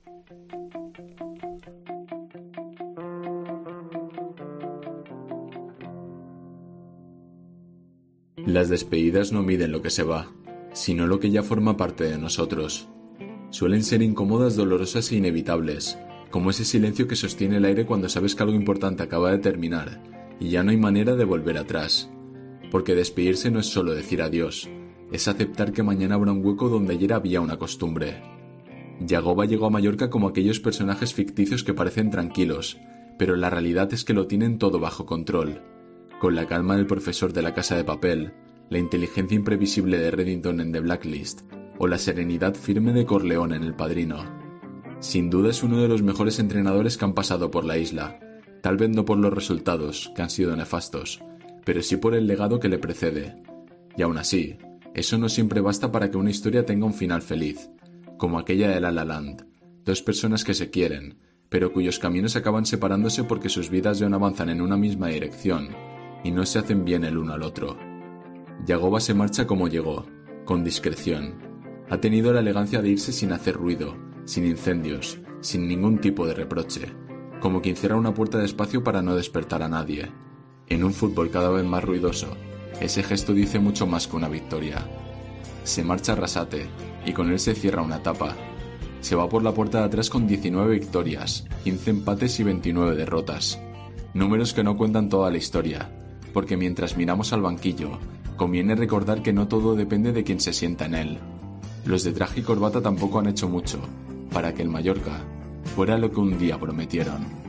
Las despedidas no miden lo que se va, sino lo que ya forma parte de nosotros. Suelen ser incómodas, dolorosas e inevitables, como ese silencio que sostiene el aire cuando sabes que algo importante acaba de terminar y ya no hay manera de volver atrás. Porque despedirse no es solo decir adiós, es aceptar que mañana habrá un hueco donde ayer había una costumbre. Yagoba llegó a Mallorca como aquellos personajes ficticios que parecen tranquilos, pero la realidad es que lo tienen todo bajo control. Con la calma del profesor de La Casa de Papel, la inteligencia imprevisible de Reddington en The Blacklist o la serenidad firme de Corleone en El Padrino. Sin duda es uno de los mejores entrenadores que han pasado por la isla, tal vez no por los resultados, que han sido nefastos, pero sí por el legado que le precede. Y aún así, eso no siempre basta para que una historia tenga un final feliz, como aquella de La La Land, dos personas que se quieren, pero cuyos caminos acaban separándose porque sus vidas ya no avanzan en una misma dirección y no se hacen bien el uno al otro. Yagoba se marcha como llegó, con discreción. Ha tenido la elegancia de irse sin hacer ruido, sin incendios, sin ningún tipo de reproche, como quien cierra una puerta despacio para no despertar a nadie. En un fútbol cada vez más ruidoso, ese gesto dice mucho más que una victoria. Se marcha Arrasate, y con él se cierra una etapa. Se va por la puerta de atrás con diecinueve victorias, quince empates y veintinueve derrotas. Números que no cuentan toda la historia, porque mientras miramos al banquillo, conviene recordar que no todo depende de quien se sienta en él. Los de traje y corbata tampoco han hecho mucho para que el Mallorca fuera lo que un día prometieron.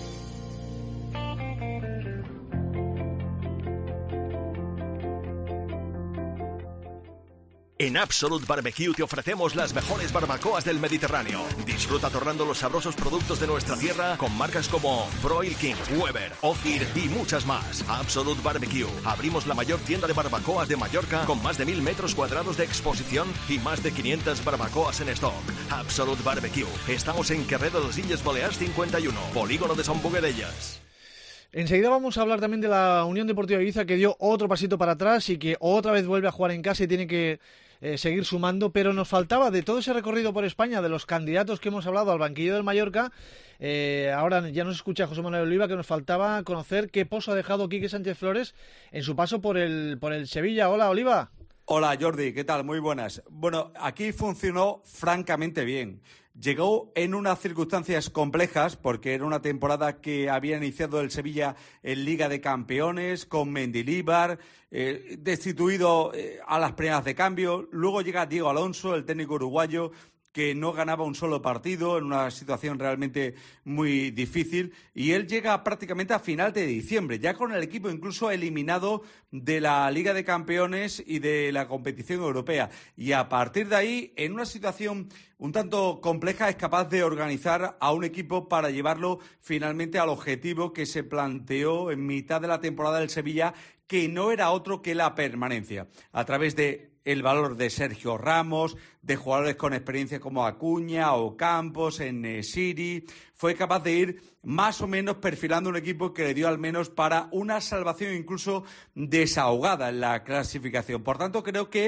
En Absolute Barbecue te ofrecemos las mejores barbacoas del Mediterráneo. Disfruta torrando los sabrosos productos de nuestra tierra con marcas como Broil King, Weber, Ophir y muchas más. Absolute Barbecue. Abrimos la mayor tienda de barbacoas de Mallorca con más de mil metros cuadrados de exposición y más de quinientas barbacoas en stock. Absolute Barbecue. Estamos en Carrer de les Illes Balears cincuenta y uno, Polígono de Sant Bogadellas. Enseguida vamos a hablar también de la Unión Deportiva Ibiza, que dio otro pasito para atrás y que otra vez vuelve a jugar en casa y tiene que eh, seguir sumando, pero nos faltaba de todo ese recorrido por España, de los candidatos que hemos hablado al banquillo del Mallorca, eh, ahora ya nos escucha José Manuel Oliva, que nos faltaba conocer qué pozo ha dejado Quique Sánchez Flores en su paso por el, por el Sevilla. Hola, Oliva. Hola, Jordi, ¿qué tal? Muy buenas. Bueno, aquí funcionó francamente bien. Llegó en unas circunstancias complejas porque era una temporada que había iniciado el Sevilla en Liga de Campeones con Mendilibar, eh, destituido eh, a las primeras de cambio. Luego llega Diego Alonso, el técnico uruguayo, que no ganaba un solo partido en una situación realmente muy difícil, y él llega prácticamente a final de diciembre, ya con el equipo incluso eliminado de la Liga de Campeones y de la competición europea, y a partir de ahí, en una situación un tanto compleja, es capaz de organizar a un equipo para llevarlo finalmente al objetivo que se planteó en mitad de la temporada del Sevilla, que no era otro que la permanencia, a través de el valor de Sergio Ramos, de jugadores con experiencia como Acuña o Campos, en Siri. Fue capaz de ir más o menos perfilando un equipo que le dio al menos para una salvación incluso desahogada en la clasificación. Por tanto, creo que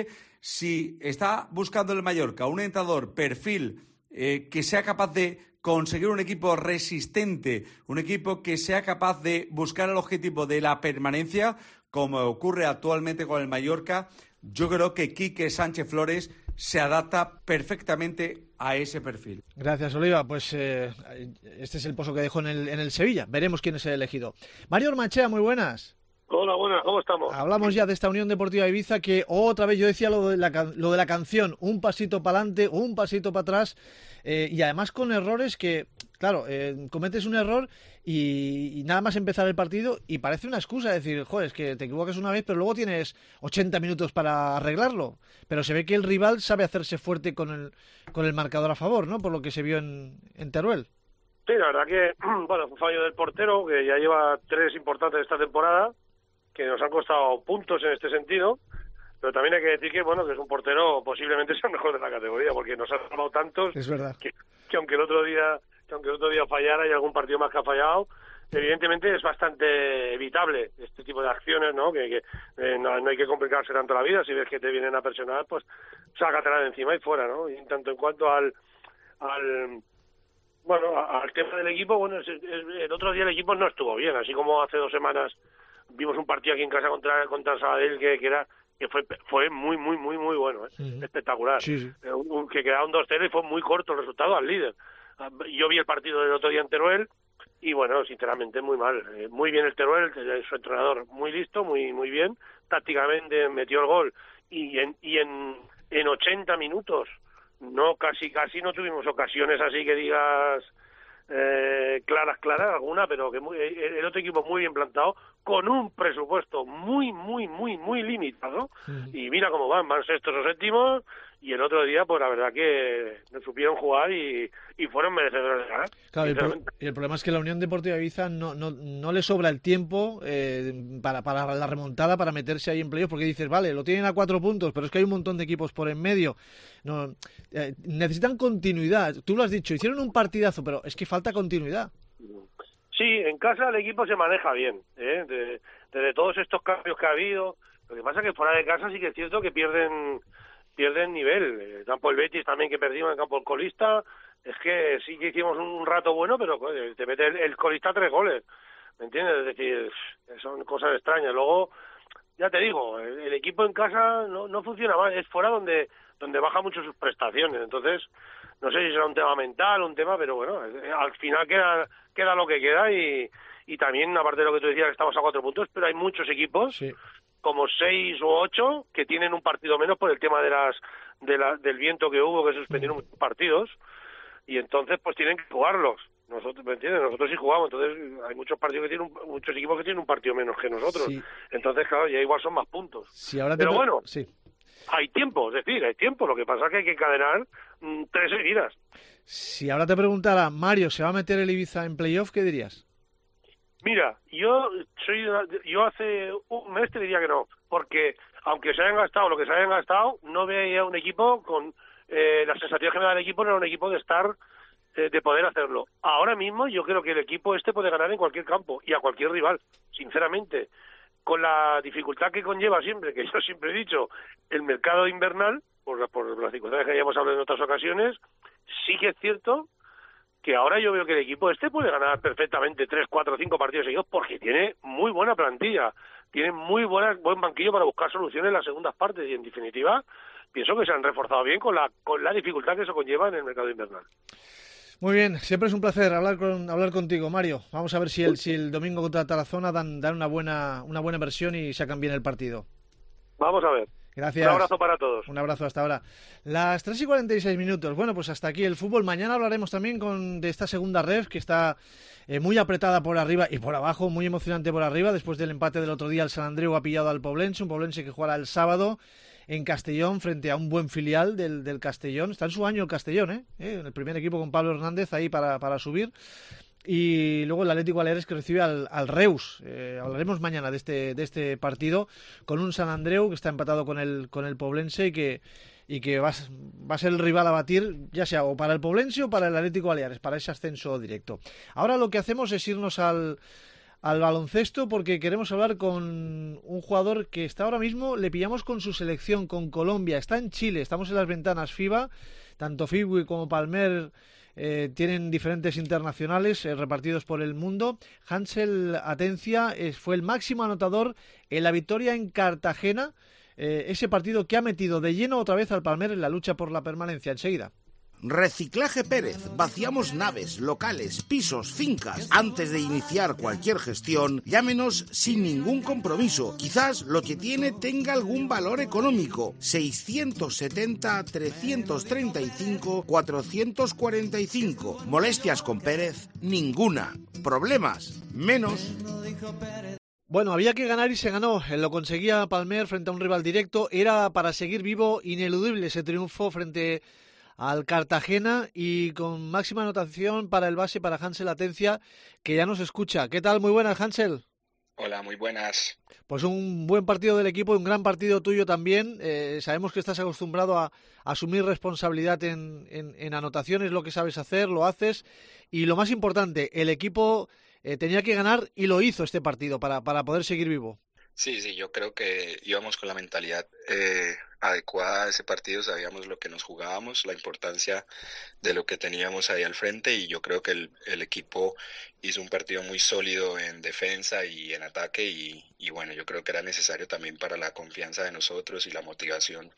si está buscando el Mallorca un entrenador perfil eh, que sea capaz de conseguir un equipo resistente, un equipo que sea capaz de buscar el objetivo de la permanencia, como ocurre actualmente con el Mallorca, yo creo que Quique Sánchez Flores se adapta perfectamente a ese perfil. Gracias, Oliva. Pues eh, este es el pozo que dejó en el, en el Sevilla. Veremos quién es el elegido. Mario Ormachea, muy buenas. Hola, buenas, ¿cómo estamos? Hablamos ya de esta Unión Deportiva Ibiza, que otra vez yo decía lo de la, lo de la canción, un pasito para adelante, un pasito para atrás, eh, y además con errores que, claro, eh, cometes un error y, y nada más empezar el partido y parece una excusa, decir, joder, es que te equivocas una vez, pero luego tienes ochenta minutos para arreglarlo. Pero se ve que el rival sabe hacerse fuerte con el, con el marcador a favor, ¿no? Por lo que se vio en, en Teruel. Sí, la verdad que, bueno, un fallo del portero, que ya lleva tres importantes esta temporada, que nos han costado puntos en este sentido, pero también hay que decir que, bueno, que es un portero posiblemente sea el mejor de la categoría, porque nos ha salvado tantos, es verdad, que, que aunque el otro día que aunque el otro día fallara y algún partido más que ha fallado, evidentemente es bastante evitable este tipo de acciones, ¿no? Que, que eh, no, no hay que complicarse tanto la vida. Si ves que te vienen a presionar, pues sácatela de encima y fuera, ¿no? Y en tanto en cuanto al al bueno al tema del equipo, bueno, es, es, el otro día el equipo no estuvo bien, así como hace dos semanas vimos un partido aquí en casa contra contra Sabadell que, que era que fue fue muy muy muy muy bueno, ¿eh? Sí. Espectacular, sí, sí. Eh, un, un, que quedaron dos cero y fue muy corto el resultado al líder. Yo vi el partido del otro día en Teruel y bueno, sinceramente muy mal, eh, muy bien el Teruel, su entrenador muy listo, muy muy bien, tácticamente metió el gol y en y en en ochenta minutos no casi casi no tuvimos ocasiones así que digas eh, claras, claras, alguna, pero que muy, el otro equipo muy bien plantado, con un presupuesto muy, muy, muy, muy limitado, sí. Y mira cómo van, van sextos o séptimos, y el otro día, pues la verdad que no supieron jugar y, y fueron merecedores de ganar. Claro, el, pro el problema es que la Unión Deportiva Ibiza no, no, no le sobra el tiempo eh, para, para la remontada, para meterse ahí en playoff, porque dices, vale, lo tienen a cuatro puntos, pero es que hay un montón de equipos por en medio. No, eh, necesitan continuidad. Tú lo has dicho, hicieron un partidazo, pero es que falta continuidad. Sí, en casa el equipo se maneja bien, ¿eh? Desde de, de todos estos cambios que ha habido. Lo que pasa es que fuera de casa sí que es cierto que pierden pierden nivel. El campo del Betis también, que perdimos en el campo del colista. Es que sí que hicimos un rato bueno, pero joder, te mete el, el colista tres goles, ¿me entiendes? Es decir, son cosas extrañas. Luego, ya te digo, el, el equipo en casa no, no funciona mal, es fuera donde donde baja mucho sus prestaciones. Entonces, no sé si será un tema mental, un tema, pero bueno, al final queda queda lo que queda y, y también, aparte de lo que tú decías, que estamos a cuatro puntos, pero hay muchos equipos, sí, como seis o ocho, que tienen un partido menos por el tema de las de la, del viento que hubo, que suspendieron muchos partidos, y entonces pues tienen que jugarlos. Nosotros, ¿me entiendes? Nosotros sí jugamos, entonces hay muchos partidos que tienen un, muchos equipos que tienen un partido menos que nosotros. Sí. Entonces, claro, ya igual son más puntos. Sí, ahora pero te... bueno, sí. Hay tiempo, es decir, hay tiempo. Lo que pasa es que hay que encadenar mmm, tres seguidas. Si ahora te preguntara, Mario, ¿se va a meter el Ibiza en playoff? ¿Qué dirías? Mira, yo soy yo hace un mes te diría que no, porque aunque se hayan gastado lo que se hayan gastado, no veía un equipo con eh, la sensación que me da el equipo, no era un equipo de estar, eh, de poder hacerlo. Ahora mismo yo creo que el equipo este puede ganar en cualquier campo y a cualquier rival, sinceramente, con la dificultad que conlleva siempre, que yo siempre he dicho, el mercado invernal, por, por las circunstancias que hayamos hablado en otras ocasiones, sí que es cierto que ahora yo veo que el equipo este puede ganar perfectamente tres, cuatro, cinco partidos seguidos porque tiene muy buena plantilla, tiene muy buena, buen banquillo para buscar soluciones en las segundas partes y, en definitiva, pienso que se han reforzado bien con la con la dificultad que eso conlleva en el mercado invernal. Muy bien, siempre es un placer hablar con hablar contigo, Mario. Vamos a ver si el si el domingo contra Tarazona dan dan una buena una buena versión y sacan bien el partido. Vamos a ver. Gracias. Un abrazo para todos. Un abrazo hasta ahora. Las tres y cuarenta y seis minutos. Bueno, pues hasta aquí el fútbol. Mañana hablaremos también con de esta segunda ref que está eh, muy apretada por arriba y por abajo, muy emocionante por arriba. Después del empate del otro día, el San Andreu ha pillado al Poblense, un Poblense que jugará el sábado en Castellón frente a un buen filial del, del Castellón. Está en su año el Castellón, ¿eh? ¿eh? El primer equipo con Pablo Hernández ahí para, para subir. Y luego el Atlético Baleares que recibe al, al Reus. Eh, hablaremos mañana de este de este partido con un San Andreu que está empatado con el con el Poblense y que y que va, va a ser el rival a batir, ya sea o para el Poblense o para el Atlético Baleares, para ese ascenso directo. Ahora lo que hacemos es irnos al al baloncesto porque queremos hablar con un jugador que está ahora mismo, le pillamos con su selección, con Colombia, está en Chile, estamos en las ventanas FIBA, tanto Fibui como Palmer Eh, tienen diferentes internacionales eh, repartidos por el mundo. Hansel Atencia eh, fue el máximo anotador en la victoria en Cartagena, eh, ese partido que ha metido de lleno otra vez al Palmer en la lucha por la permanencia. Enseguida. Reciclaje Pérez. Vaciamos naves, locales, pisos, fincas. Antes de iniciar cualquier gestión, llámenos sin ningún compromiso. Quizás lo que tiene tenga algún valor económico. seiscientos setenta, trescientos treinta y cinco, cuatrocientos cuarenta y cinco. Molestias con Pérez, ninguna. Problemas, menos. Bueno, había que ganar y se ganó. Lo conseguía Palmer frente a un rival directo. Era para seguir vivo, ineludible ese triunfo frente al Cartagena y con máxima anotación para el base, para Hansel Atencia, que ya nos escucha. ¿Qué tal? Muy buenas, Hansel. Hola, muy buenas. Pues un buen partido del equipo y un gran partido tuyo también. Eh, sabemos que estás acostumbrado a, a asumir responsabilidad en, en, en anotaciones, lo que sabes hacer, lo haces. Y lo más importante, el equipo eh, tenía que ganar y lo hizo este partido para, para poder seguir vivo. Sí, sí, yo creo que íbamos con la mentalidad eh, adecuada a ese partido, sabíamos lo que nos jugábamos, la importancia de lo que teníamos ahí al frente y yo creo que el, el equipo hizo un partido muy sólido en defensa y en ataque y, y bueno, yo creo que era necesario también para la confianza de nosotros y la motivación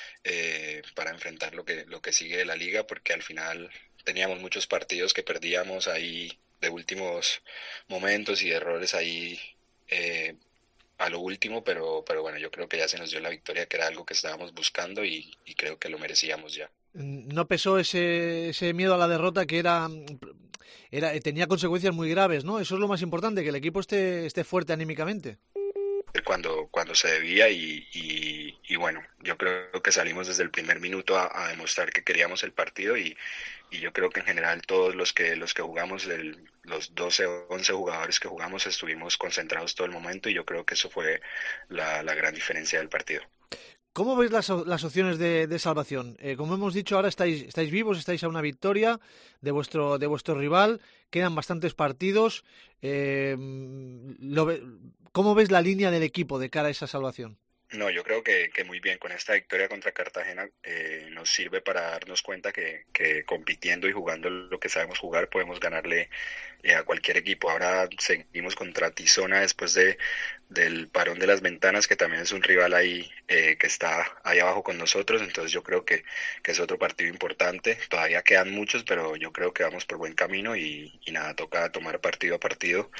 eh, para enfrentar lo que, lo que sigue de la liga porque al final teníamos muchos partidos que perdíamos ahí de últimos momentos y de errores ahí eh, a lo último, pero pero bueno, yo creo que ya se nos dio la victoria, que era algo que estábamos buscando y, y creo que lo merecíamos ya. ¿No pesó ese, ese miedo a la derrota que era era tenía consecuencias muy graves, ¿no? Eso es lo más importante, que el equipo esté, esté fuerte anímicamente. Cuando, cuando se debía y, y, y bueno, yo creo que salimos desde el primer minuto a, a demostrar que queríamos el partido y, y yo creo que en general todos los que los que jugamos, el, los doce o once jugadores que jugamos estuvimos concentrados todo el momento y yo creo que eso fue la, la gran diferencia del partido. ¿Cómo veis las, las opciones de, de salvación? Eh, como hemos dicho, ahora estáis, estáis vivos, estáis a una victoria de vuestro, de vuestro rival, quedan bastantes partidos. Eh, lo, ¿Cómo ves la línea del equipo de cara a esa salvación? No, yo creo que, que muy bien. Con esta victoria contra Cartagena eh, nos sirve para darnos cuenta que, que compitiendo y jugando lo que sabemos jugar podemos ganarle eh, a cualquier equipo. Ahora seguimos contra Tizona después de del parón de las ventanas, que también es un rival ahí eh, que está ahí abajo con nosotros. Entonces yo creo que, que es otro partido importante. Todavía quedan muchos, pero yo creo que vamos por buen camino y, y nada, toca tomar partido a partido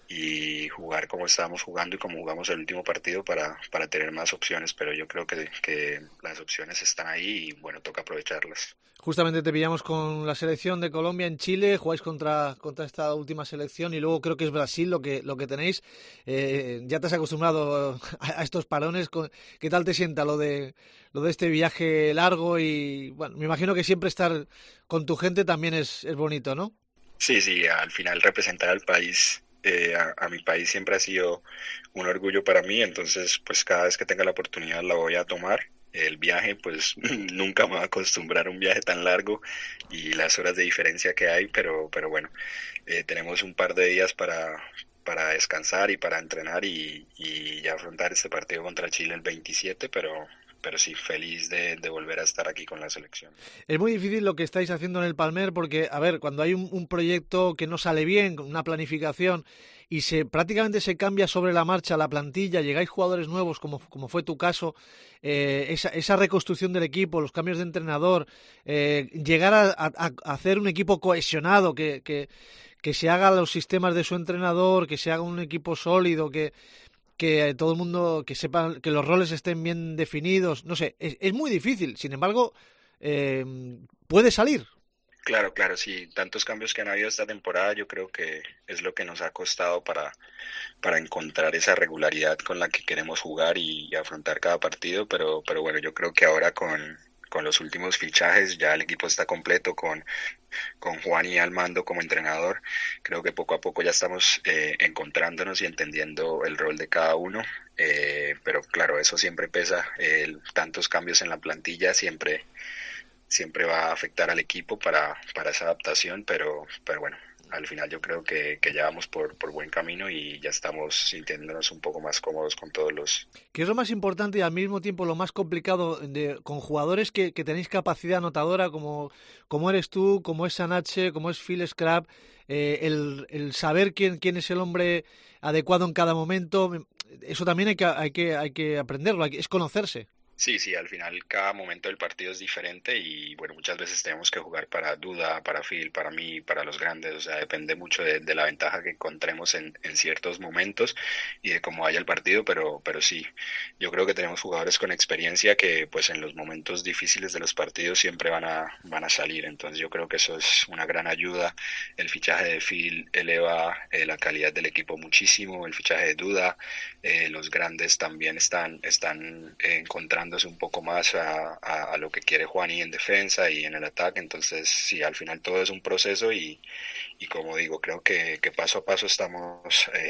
y jugar como estábamos jugando y como jugamos el último partido para, para tener más opciones, pero yo creo que, que las opciones están ahí y bueno, toca aprovecharlas. Justamente te pillamos con la selección de Colombia en Chile, jugáis contra, contra esta última selección y luego creo que es Brasil lo que, lo que tenéis. Eh, ya te has acostumbrado a, a estos parones. ¿Qué tal te sienta lo de, lo de este viaje largo? Y bueno, me imagino que siempre estar con tu gente también es, es bonito, ¿no? Sí, sí, al final representar al país, eh, a, a mi país siempre ha sido un orgullo para mí, entonces pues cada vez que tenga la oportunidad la voy a tomar. El viaje, pues nunca me voy a acostumbrar a un viaje tan largo y las horas de diferencia que hay, pero pero bueno, eh, tenemos un par de días para, para descansar y para entrenar y, y ya afrontar este partido contra Chile el veintisiete, pero... pero sí, feliz de, de volver a estar aquí con la selección. Es muy difícil lo que estáis haciendo en el Palmer porque, a ver, cuando hay un, un proyecto que no sale bien, con una planificación y se prácticamente se cambia sobre la marcha la plantilla, llegáis jugadores nuevos, como, como fue tu caso, eh, esa, esa reconstrucción del equipo, los cambios de entrenador, eh, llegar a, a, a hacer un equipo cohesionado, que, que, que se haga los sistemas de su entrenador, que se haga un equipo sólido, que... que todo el mundo, que sepa que los roles estén bien definidos, no sé, es, es muy difícil, sin embargo, eh, puede salir. Claro, claro, sí, tantos cambios que han habido esta temporada, yo creo que es lo que nos ha costado para, para encontrar esa regularidad con la que queremos jugar y, y afrontar cada partido, pero, pero bueno, yo creo que ahora con... con los últimos fichajes ya el equipo está completo con, con Juan y al mando como entrenador. Creo que poco a poco ya estamos eh, encontrándonos y entendiendo el rol de cada uno, eh, pero claro, eso siempre pesa, eh, tantos cambios en la plantilla siempre, siempre va a afectar al equipo para, para esa adaptación, pero, pero bueno, al final yo creo que, que ya vamos por, por buen camino y ya estamos sintiéndonos un poco más cómodos con todos los... ¿Qué es lo más importante y al mismo tiempo lo más complicado de, con jugadores que, que tenéis capacidad anotadora como, como eres tú, como es Sanache, como es Phil Scrap, eh, el, el saber quién, quién es el hombre adecuado en cada momento? Eso también hay que, hay que, hay que aprenderlo, hay que, es conocerse. Sí, sí, al final cada momento del partido es diferente y bueno, muchas veces tenemos que jugar para Duda, para Phil, para mí, para los grandes, o sea, depende mucho de, de la ventaja que encontremos en, en ciertos momentos y de cómo vaya el partido, pero, pero sí, yo creo que tenemos jugadores con experiencia que pues en los momentos difíciles de los partidos siempre van a, van a salir, entonces yo creo que eso es una gran ayuda. El fichaje de Phil eleva eh, la calidad del equipo muchísimo, el fichaje de Duda, eh, los grandes también están, están eh, encontrando un poco más a, a, a lo que quiere Juani en defensa y en el ataque, entonces sí, al final todo es un proceso y, y como digo, creo que, que paso a paso estamos eh,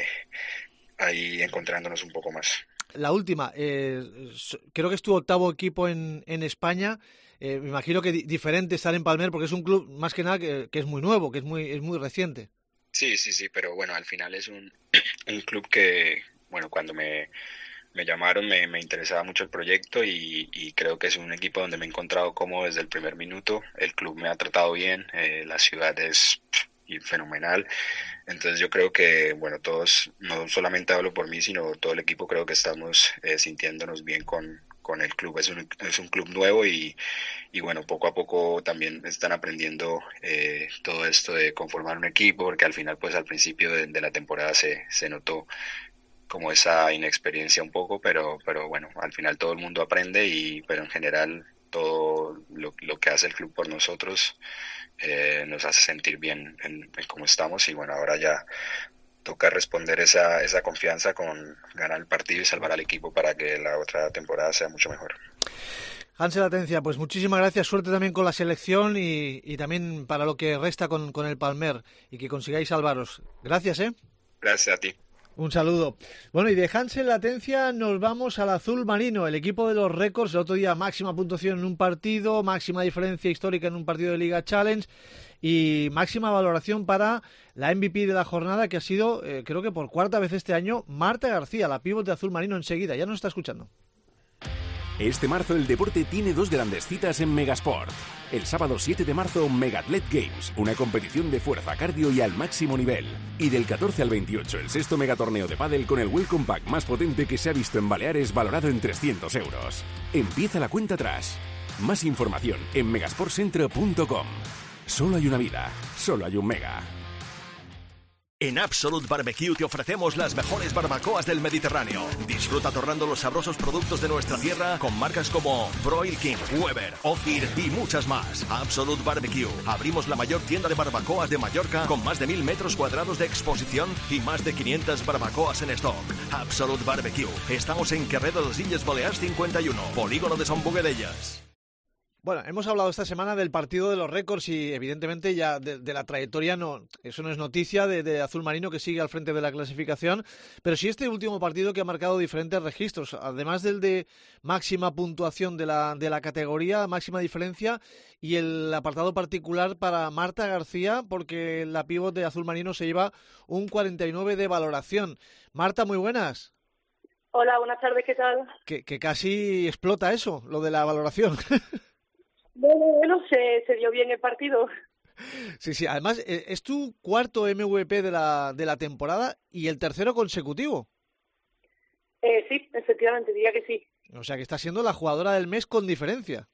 ahí encontrándonos un poco más. La última, eh, creo que es tu octavo equipo en, en España, eh, me imagino que di- diferente estar en Palmer porque es un club más que nada que, que es muy nuevo, que es muy, es muy reciente. Sí, sí, sí, pero bueno, al final es un, un club que, bueno, cuando me Me llamaron, me, me interesaba mucho el proyecto y, y creo que es un equipo donde me he encontrado cómodo desde el primer minuto. El club me ha tratado bien, eh, la ciudad es fenomenal. Entonces yo creo que, bueno, todos, no solamente hablo por mí, sino todo el equipo, creo que estamos eh, sintiéndonos bien con, con el club. Es un, es un club nuevo y, y bueno, poco a poco también están aprendiendo eh, todo esto de conformar un equipo, porque al final, pues al principio de, de la temporada se, se notó como esa inexperiencia un poco, pero pero bueno, al final todo el mundo aprende y pero en general todo lo, lo que hace el club por nosotros eh, nos hace sentir bien en, en cómo estamos, y bueno, ahora ya toca responder esa, esa confianza con ganar el partido y salvar al equipo para que la otra temporada sea mucho mejor. Hansel Atencia, pues muchísimas gracias, suerte también con la selección y, y también para lo que resta con, con el Palmer, y que consigáis salvaros. Gracias, ¿eh? Gracias a ti. Un saludo. Bueno, y de Hansel Atencia nos vamos al azul marino, el equipo de los récords. El otro día máxima puntuación en un partido, máxima diferencia histórica en un partido de Liga Challenge y máxima valoración para la M V P de la jornada, que ha sido, eh, creo que por cuarta vez este año, Marta García, la pívot de azul marino. Enseguida, ya nos está escuchando. Este marzo el deporte tiene dos grandes citas en Megasport. El sábado siete de marzo, Megathlete Games, una competición de fuerza, cardio y al máximo nivel. Y del catorce al veintiocho, el sexto megatorneo de pádel con el Welcome Pack más potente que se ha visto en Baleares, valorado en trescientos euros. Empieza la cuenta atrás. Más información en megasportcentre punto com. Solo hay una vida, solo hay un Mega. En Absolute Barbecue te ofrecemos las mejores barbacoas del Mediterráneo. Disfruta tornando los sabrosos productos de nuestra tierra con marcas como Broil King, Weber, Ophir y muchas más. Absolute Barbecue. Abrimos la mayor tienda de barbacoas de Mallorca con más de mil metros cuadrados de exposición y más de quinientas barbacoas en stock. Absolute Barbecue. Estamos en Carrer de les Illes Balears cincuenta y uno, Polígono de Sant Bogadelles. Bueno, hemos hablado esta semana del partido de los récords y evidentemente ya de, de la trayectoria, no, eso no es noticia de, de Azul Marino, que sigue al frente de la clasificación, pero sí este último partido que ha marcado diferentes registros, además del de máxima puntuación de la, de la categoría, máxima diferencia, y el apartado particular para Marta García, porque la pívot de Azul Marino se lleva un cuarenta y nueve de valoración. Marta, muy buenas. Hola, buenas tardes, ¿qué tal? Que, que casi explota eso, lo de la valoración. Bueno, bueno, se, se dio bien el partido. Sí, sí, además es tu cuarto M V P de la, de la temporada y el tercero consecutivo. Eh, sí, efectivamente, diría que sí. O sea que está siendo la jugadora del mes con diferencia.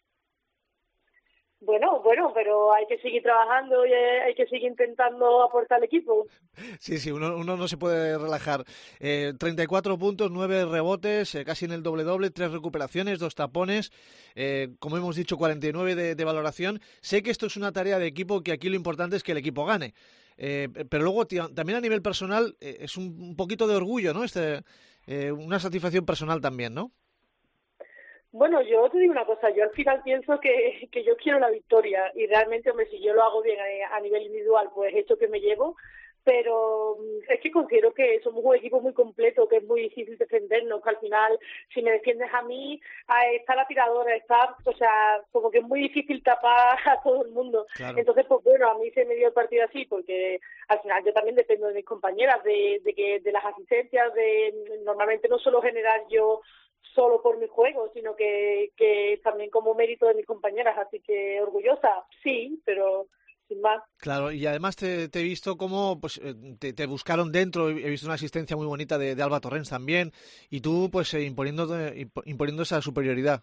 Bueno, bueno, pero hay que seguir trabajando y hay que seguir intentando aportar al equipo. Sí, sí, uno, uno no se puede relajar. Eh, treinta y cuatro puntos, nueve rebotes, eh, casi en el doble-doble, tres recuperaciones, dos tapones, eh, como hemos dicho, cuarenta y nueve de, de valoración. Sé que esto es una tarea de equipo, que aquí lo importante es que el equipo gane. Eh, pero luego tío, también a nivel personal eh, es un, un poquito de orgullo, ¿no? Este, eh, una satisfacción personal también, ¿no? Bueno, yo te digo una cosa, yo al final pienso que, que yo quiero la victoria y realmente, hombre, si yo lo hago bien a, a nivel individual, pues hecho que me llevo, pero es que considero que somos un equipo muy completo, que es muy difícil defendernos, que al final, si me defiendes a mí, está la tiradora, está, o sea, como que es muy difícil tapar a todo el mundo. Claro. Entonces, pues bueno, a mí se me dio el partido así, porque al final yo también dependo de mis compañeras, de, de que de las asistencias, de normalmente no solo generar yo solo por mi juego, sino que, que también como mérito de mis compañeras, así que orgullosa, sí, pero sin más. Claro, y además te, te he visto cómo pues, te, te buscaron dentro, he visto una asistencia muy bonita de, de Alba Torrens también, y tú pues imponiendo, imponiendo esa superioridad.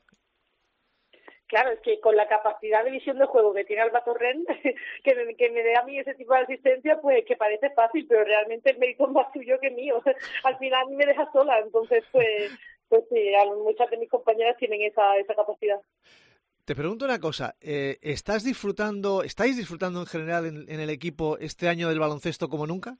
Claro, es que con la capacidad de visión de juego que tiene Alba Torrent, que me, que me dé a mí ese tipo de asistencia, pues que parece fácil, pero realmente el mérito es más tuyo que mío. Al final me deja sola, entonces pues... Pues sí, muchas de mis compañeras tienen esa, esa capacidad. Te pregunto una cosa, eh, ¿estás disfrutando, estáis disfrutando en general en, en el equipo este año del baloncesto como nunca?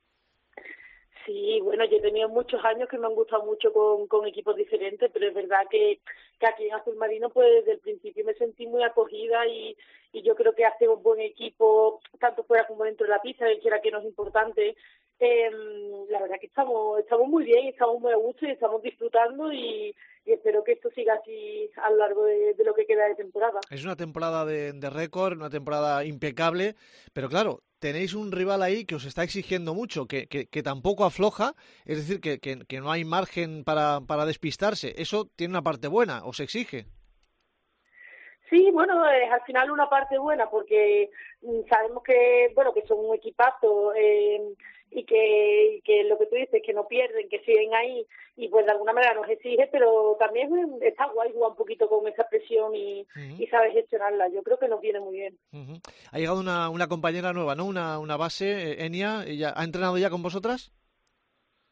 Sí, bueno, yo he tenido muchos años que me han gustado mucho con, con equipos diferentes, pero es verdad que, que aquí en Azul Marino, pues desde el principio me sentí muy acogida y, y yo creo que hacemos un buen equipo, tanto fuera como dentro de la pista, que era que no es importante. Eh, la verdad que estamos estamos muy bien, estamos muy a gusto y estamos disfrutando y, y espero que esto siga así a lo largo de, de lo que queda de temporada. Es una temporada de, de récord, una temporada impecable, pero claro, tenéis un rival ahí que os está exigiendo mucho, que, que, que tampoco afloja, es decir, que, que, que no hay margen para, para despistarse. Eso tiene una parte buena, os exige. Sí, bueno, es al final una parte buena porque sabemos que, bueno, que son un equipazo eh, y que, y que lo que tú dices, que no pierden, que siguen ahí y pues de alguna manera nos exige, pero también está guay jugar un poquito con esa presión y, uh-huh. y saber gestionarla. Yo creo que nos viene muy bien. Uh-huh. Ha llegado una, una compañera nueva, ¿no? Una, una base, Enia, ¿ella ha entrenado ya con vosotras?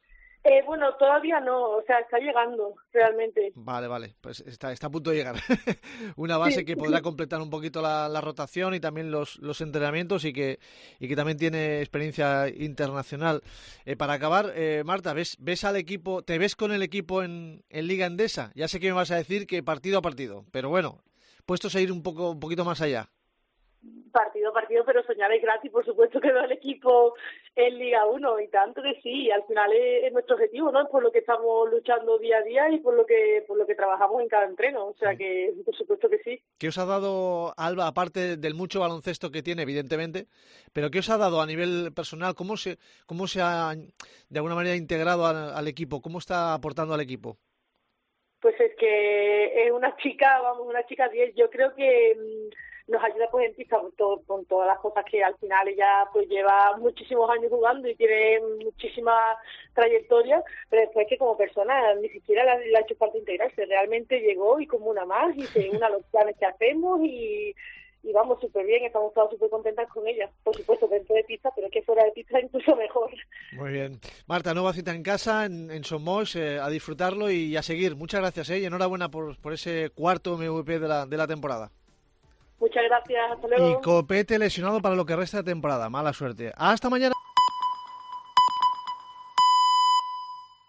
Eh, bueno, todavía no, o sea, está llegando realmente. Vale, vale, pues está, está a punto de llegar. Una base Sí. que podrá completar un poquito la, la rotación y también los, los entrenamientos y que, y que también tiene experiencia internacional. Eh, para acabar, eh, Marta, ¿ves, ¿ves al equipo, te ves con el equipo en, en Liga Endesa? Ya sé que me vas a decir que partido a partido, pero bueno, puestos a ir un poco un poquito más allá. Partido a partido, pero soñar es gratis, por supuesto que veo al equipo en Liga uno y tanto que sí, al final es, es nuestro objetivo, ¿no? Es por lo que estamos luchando día a día y por lo que por lo que trabajamos en cada entreno, o sea que por supuesto que sí. ¿Qué os ha dado, Alba, aparte del mucho baloncesto que tiene, evidentemente, pero qué os ha dado a nivel personal? ¿Cómo se cómo se ha, de alguna manera, integrado al, al equipo? ¿Cómo está aportando al equipo? Pues es que es una chica, vamos, una chica diez, yo creo que mmm, nos ayuda pues en pista con, todo, con todas las cosas que al final ella pues lleva muchísimos años jugando y tiene muchísima trayectoria, pero después que como persona ni siquiera la, la ha hecho falta integrarse, realmente llegó y como una más y se une a los planes que hacemos y, y vamos súper bien, estamos todas súper contentas con ella, por supuesto dentro de pista, pero es que fuera de pista incluso mejor. Muy bien. Marta, nueva cita en casa, en, en Somos, eh, a disfrutarlo y a seguir. Muchas gracias, ¿eh? Y enhorabuena por, por ese cuarto M V P de la, de la temporada. Muchas gracias, hasta luego. Y Copete lesionado para lo que resta de temporada. Mala suerte. Hasta mañana.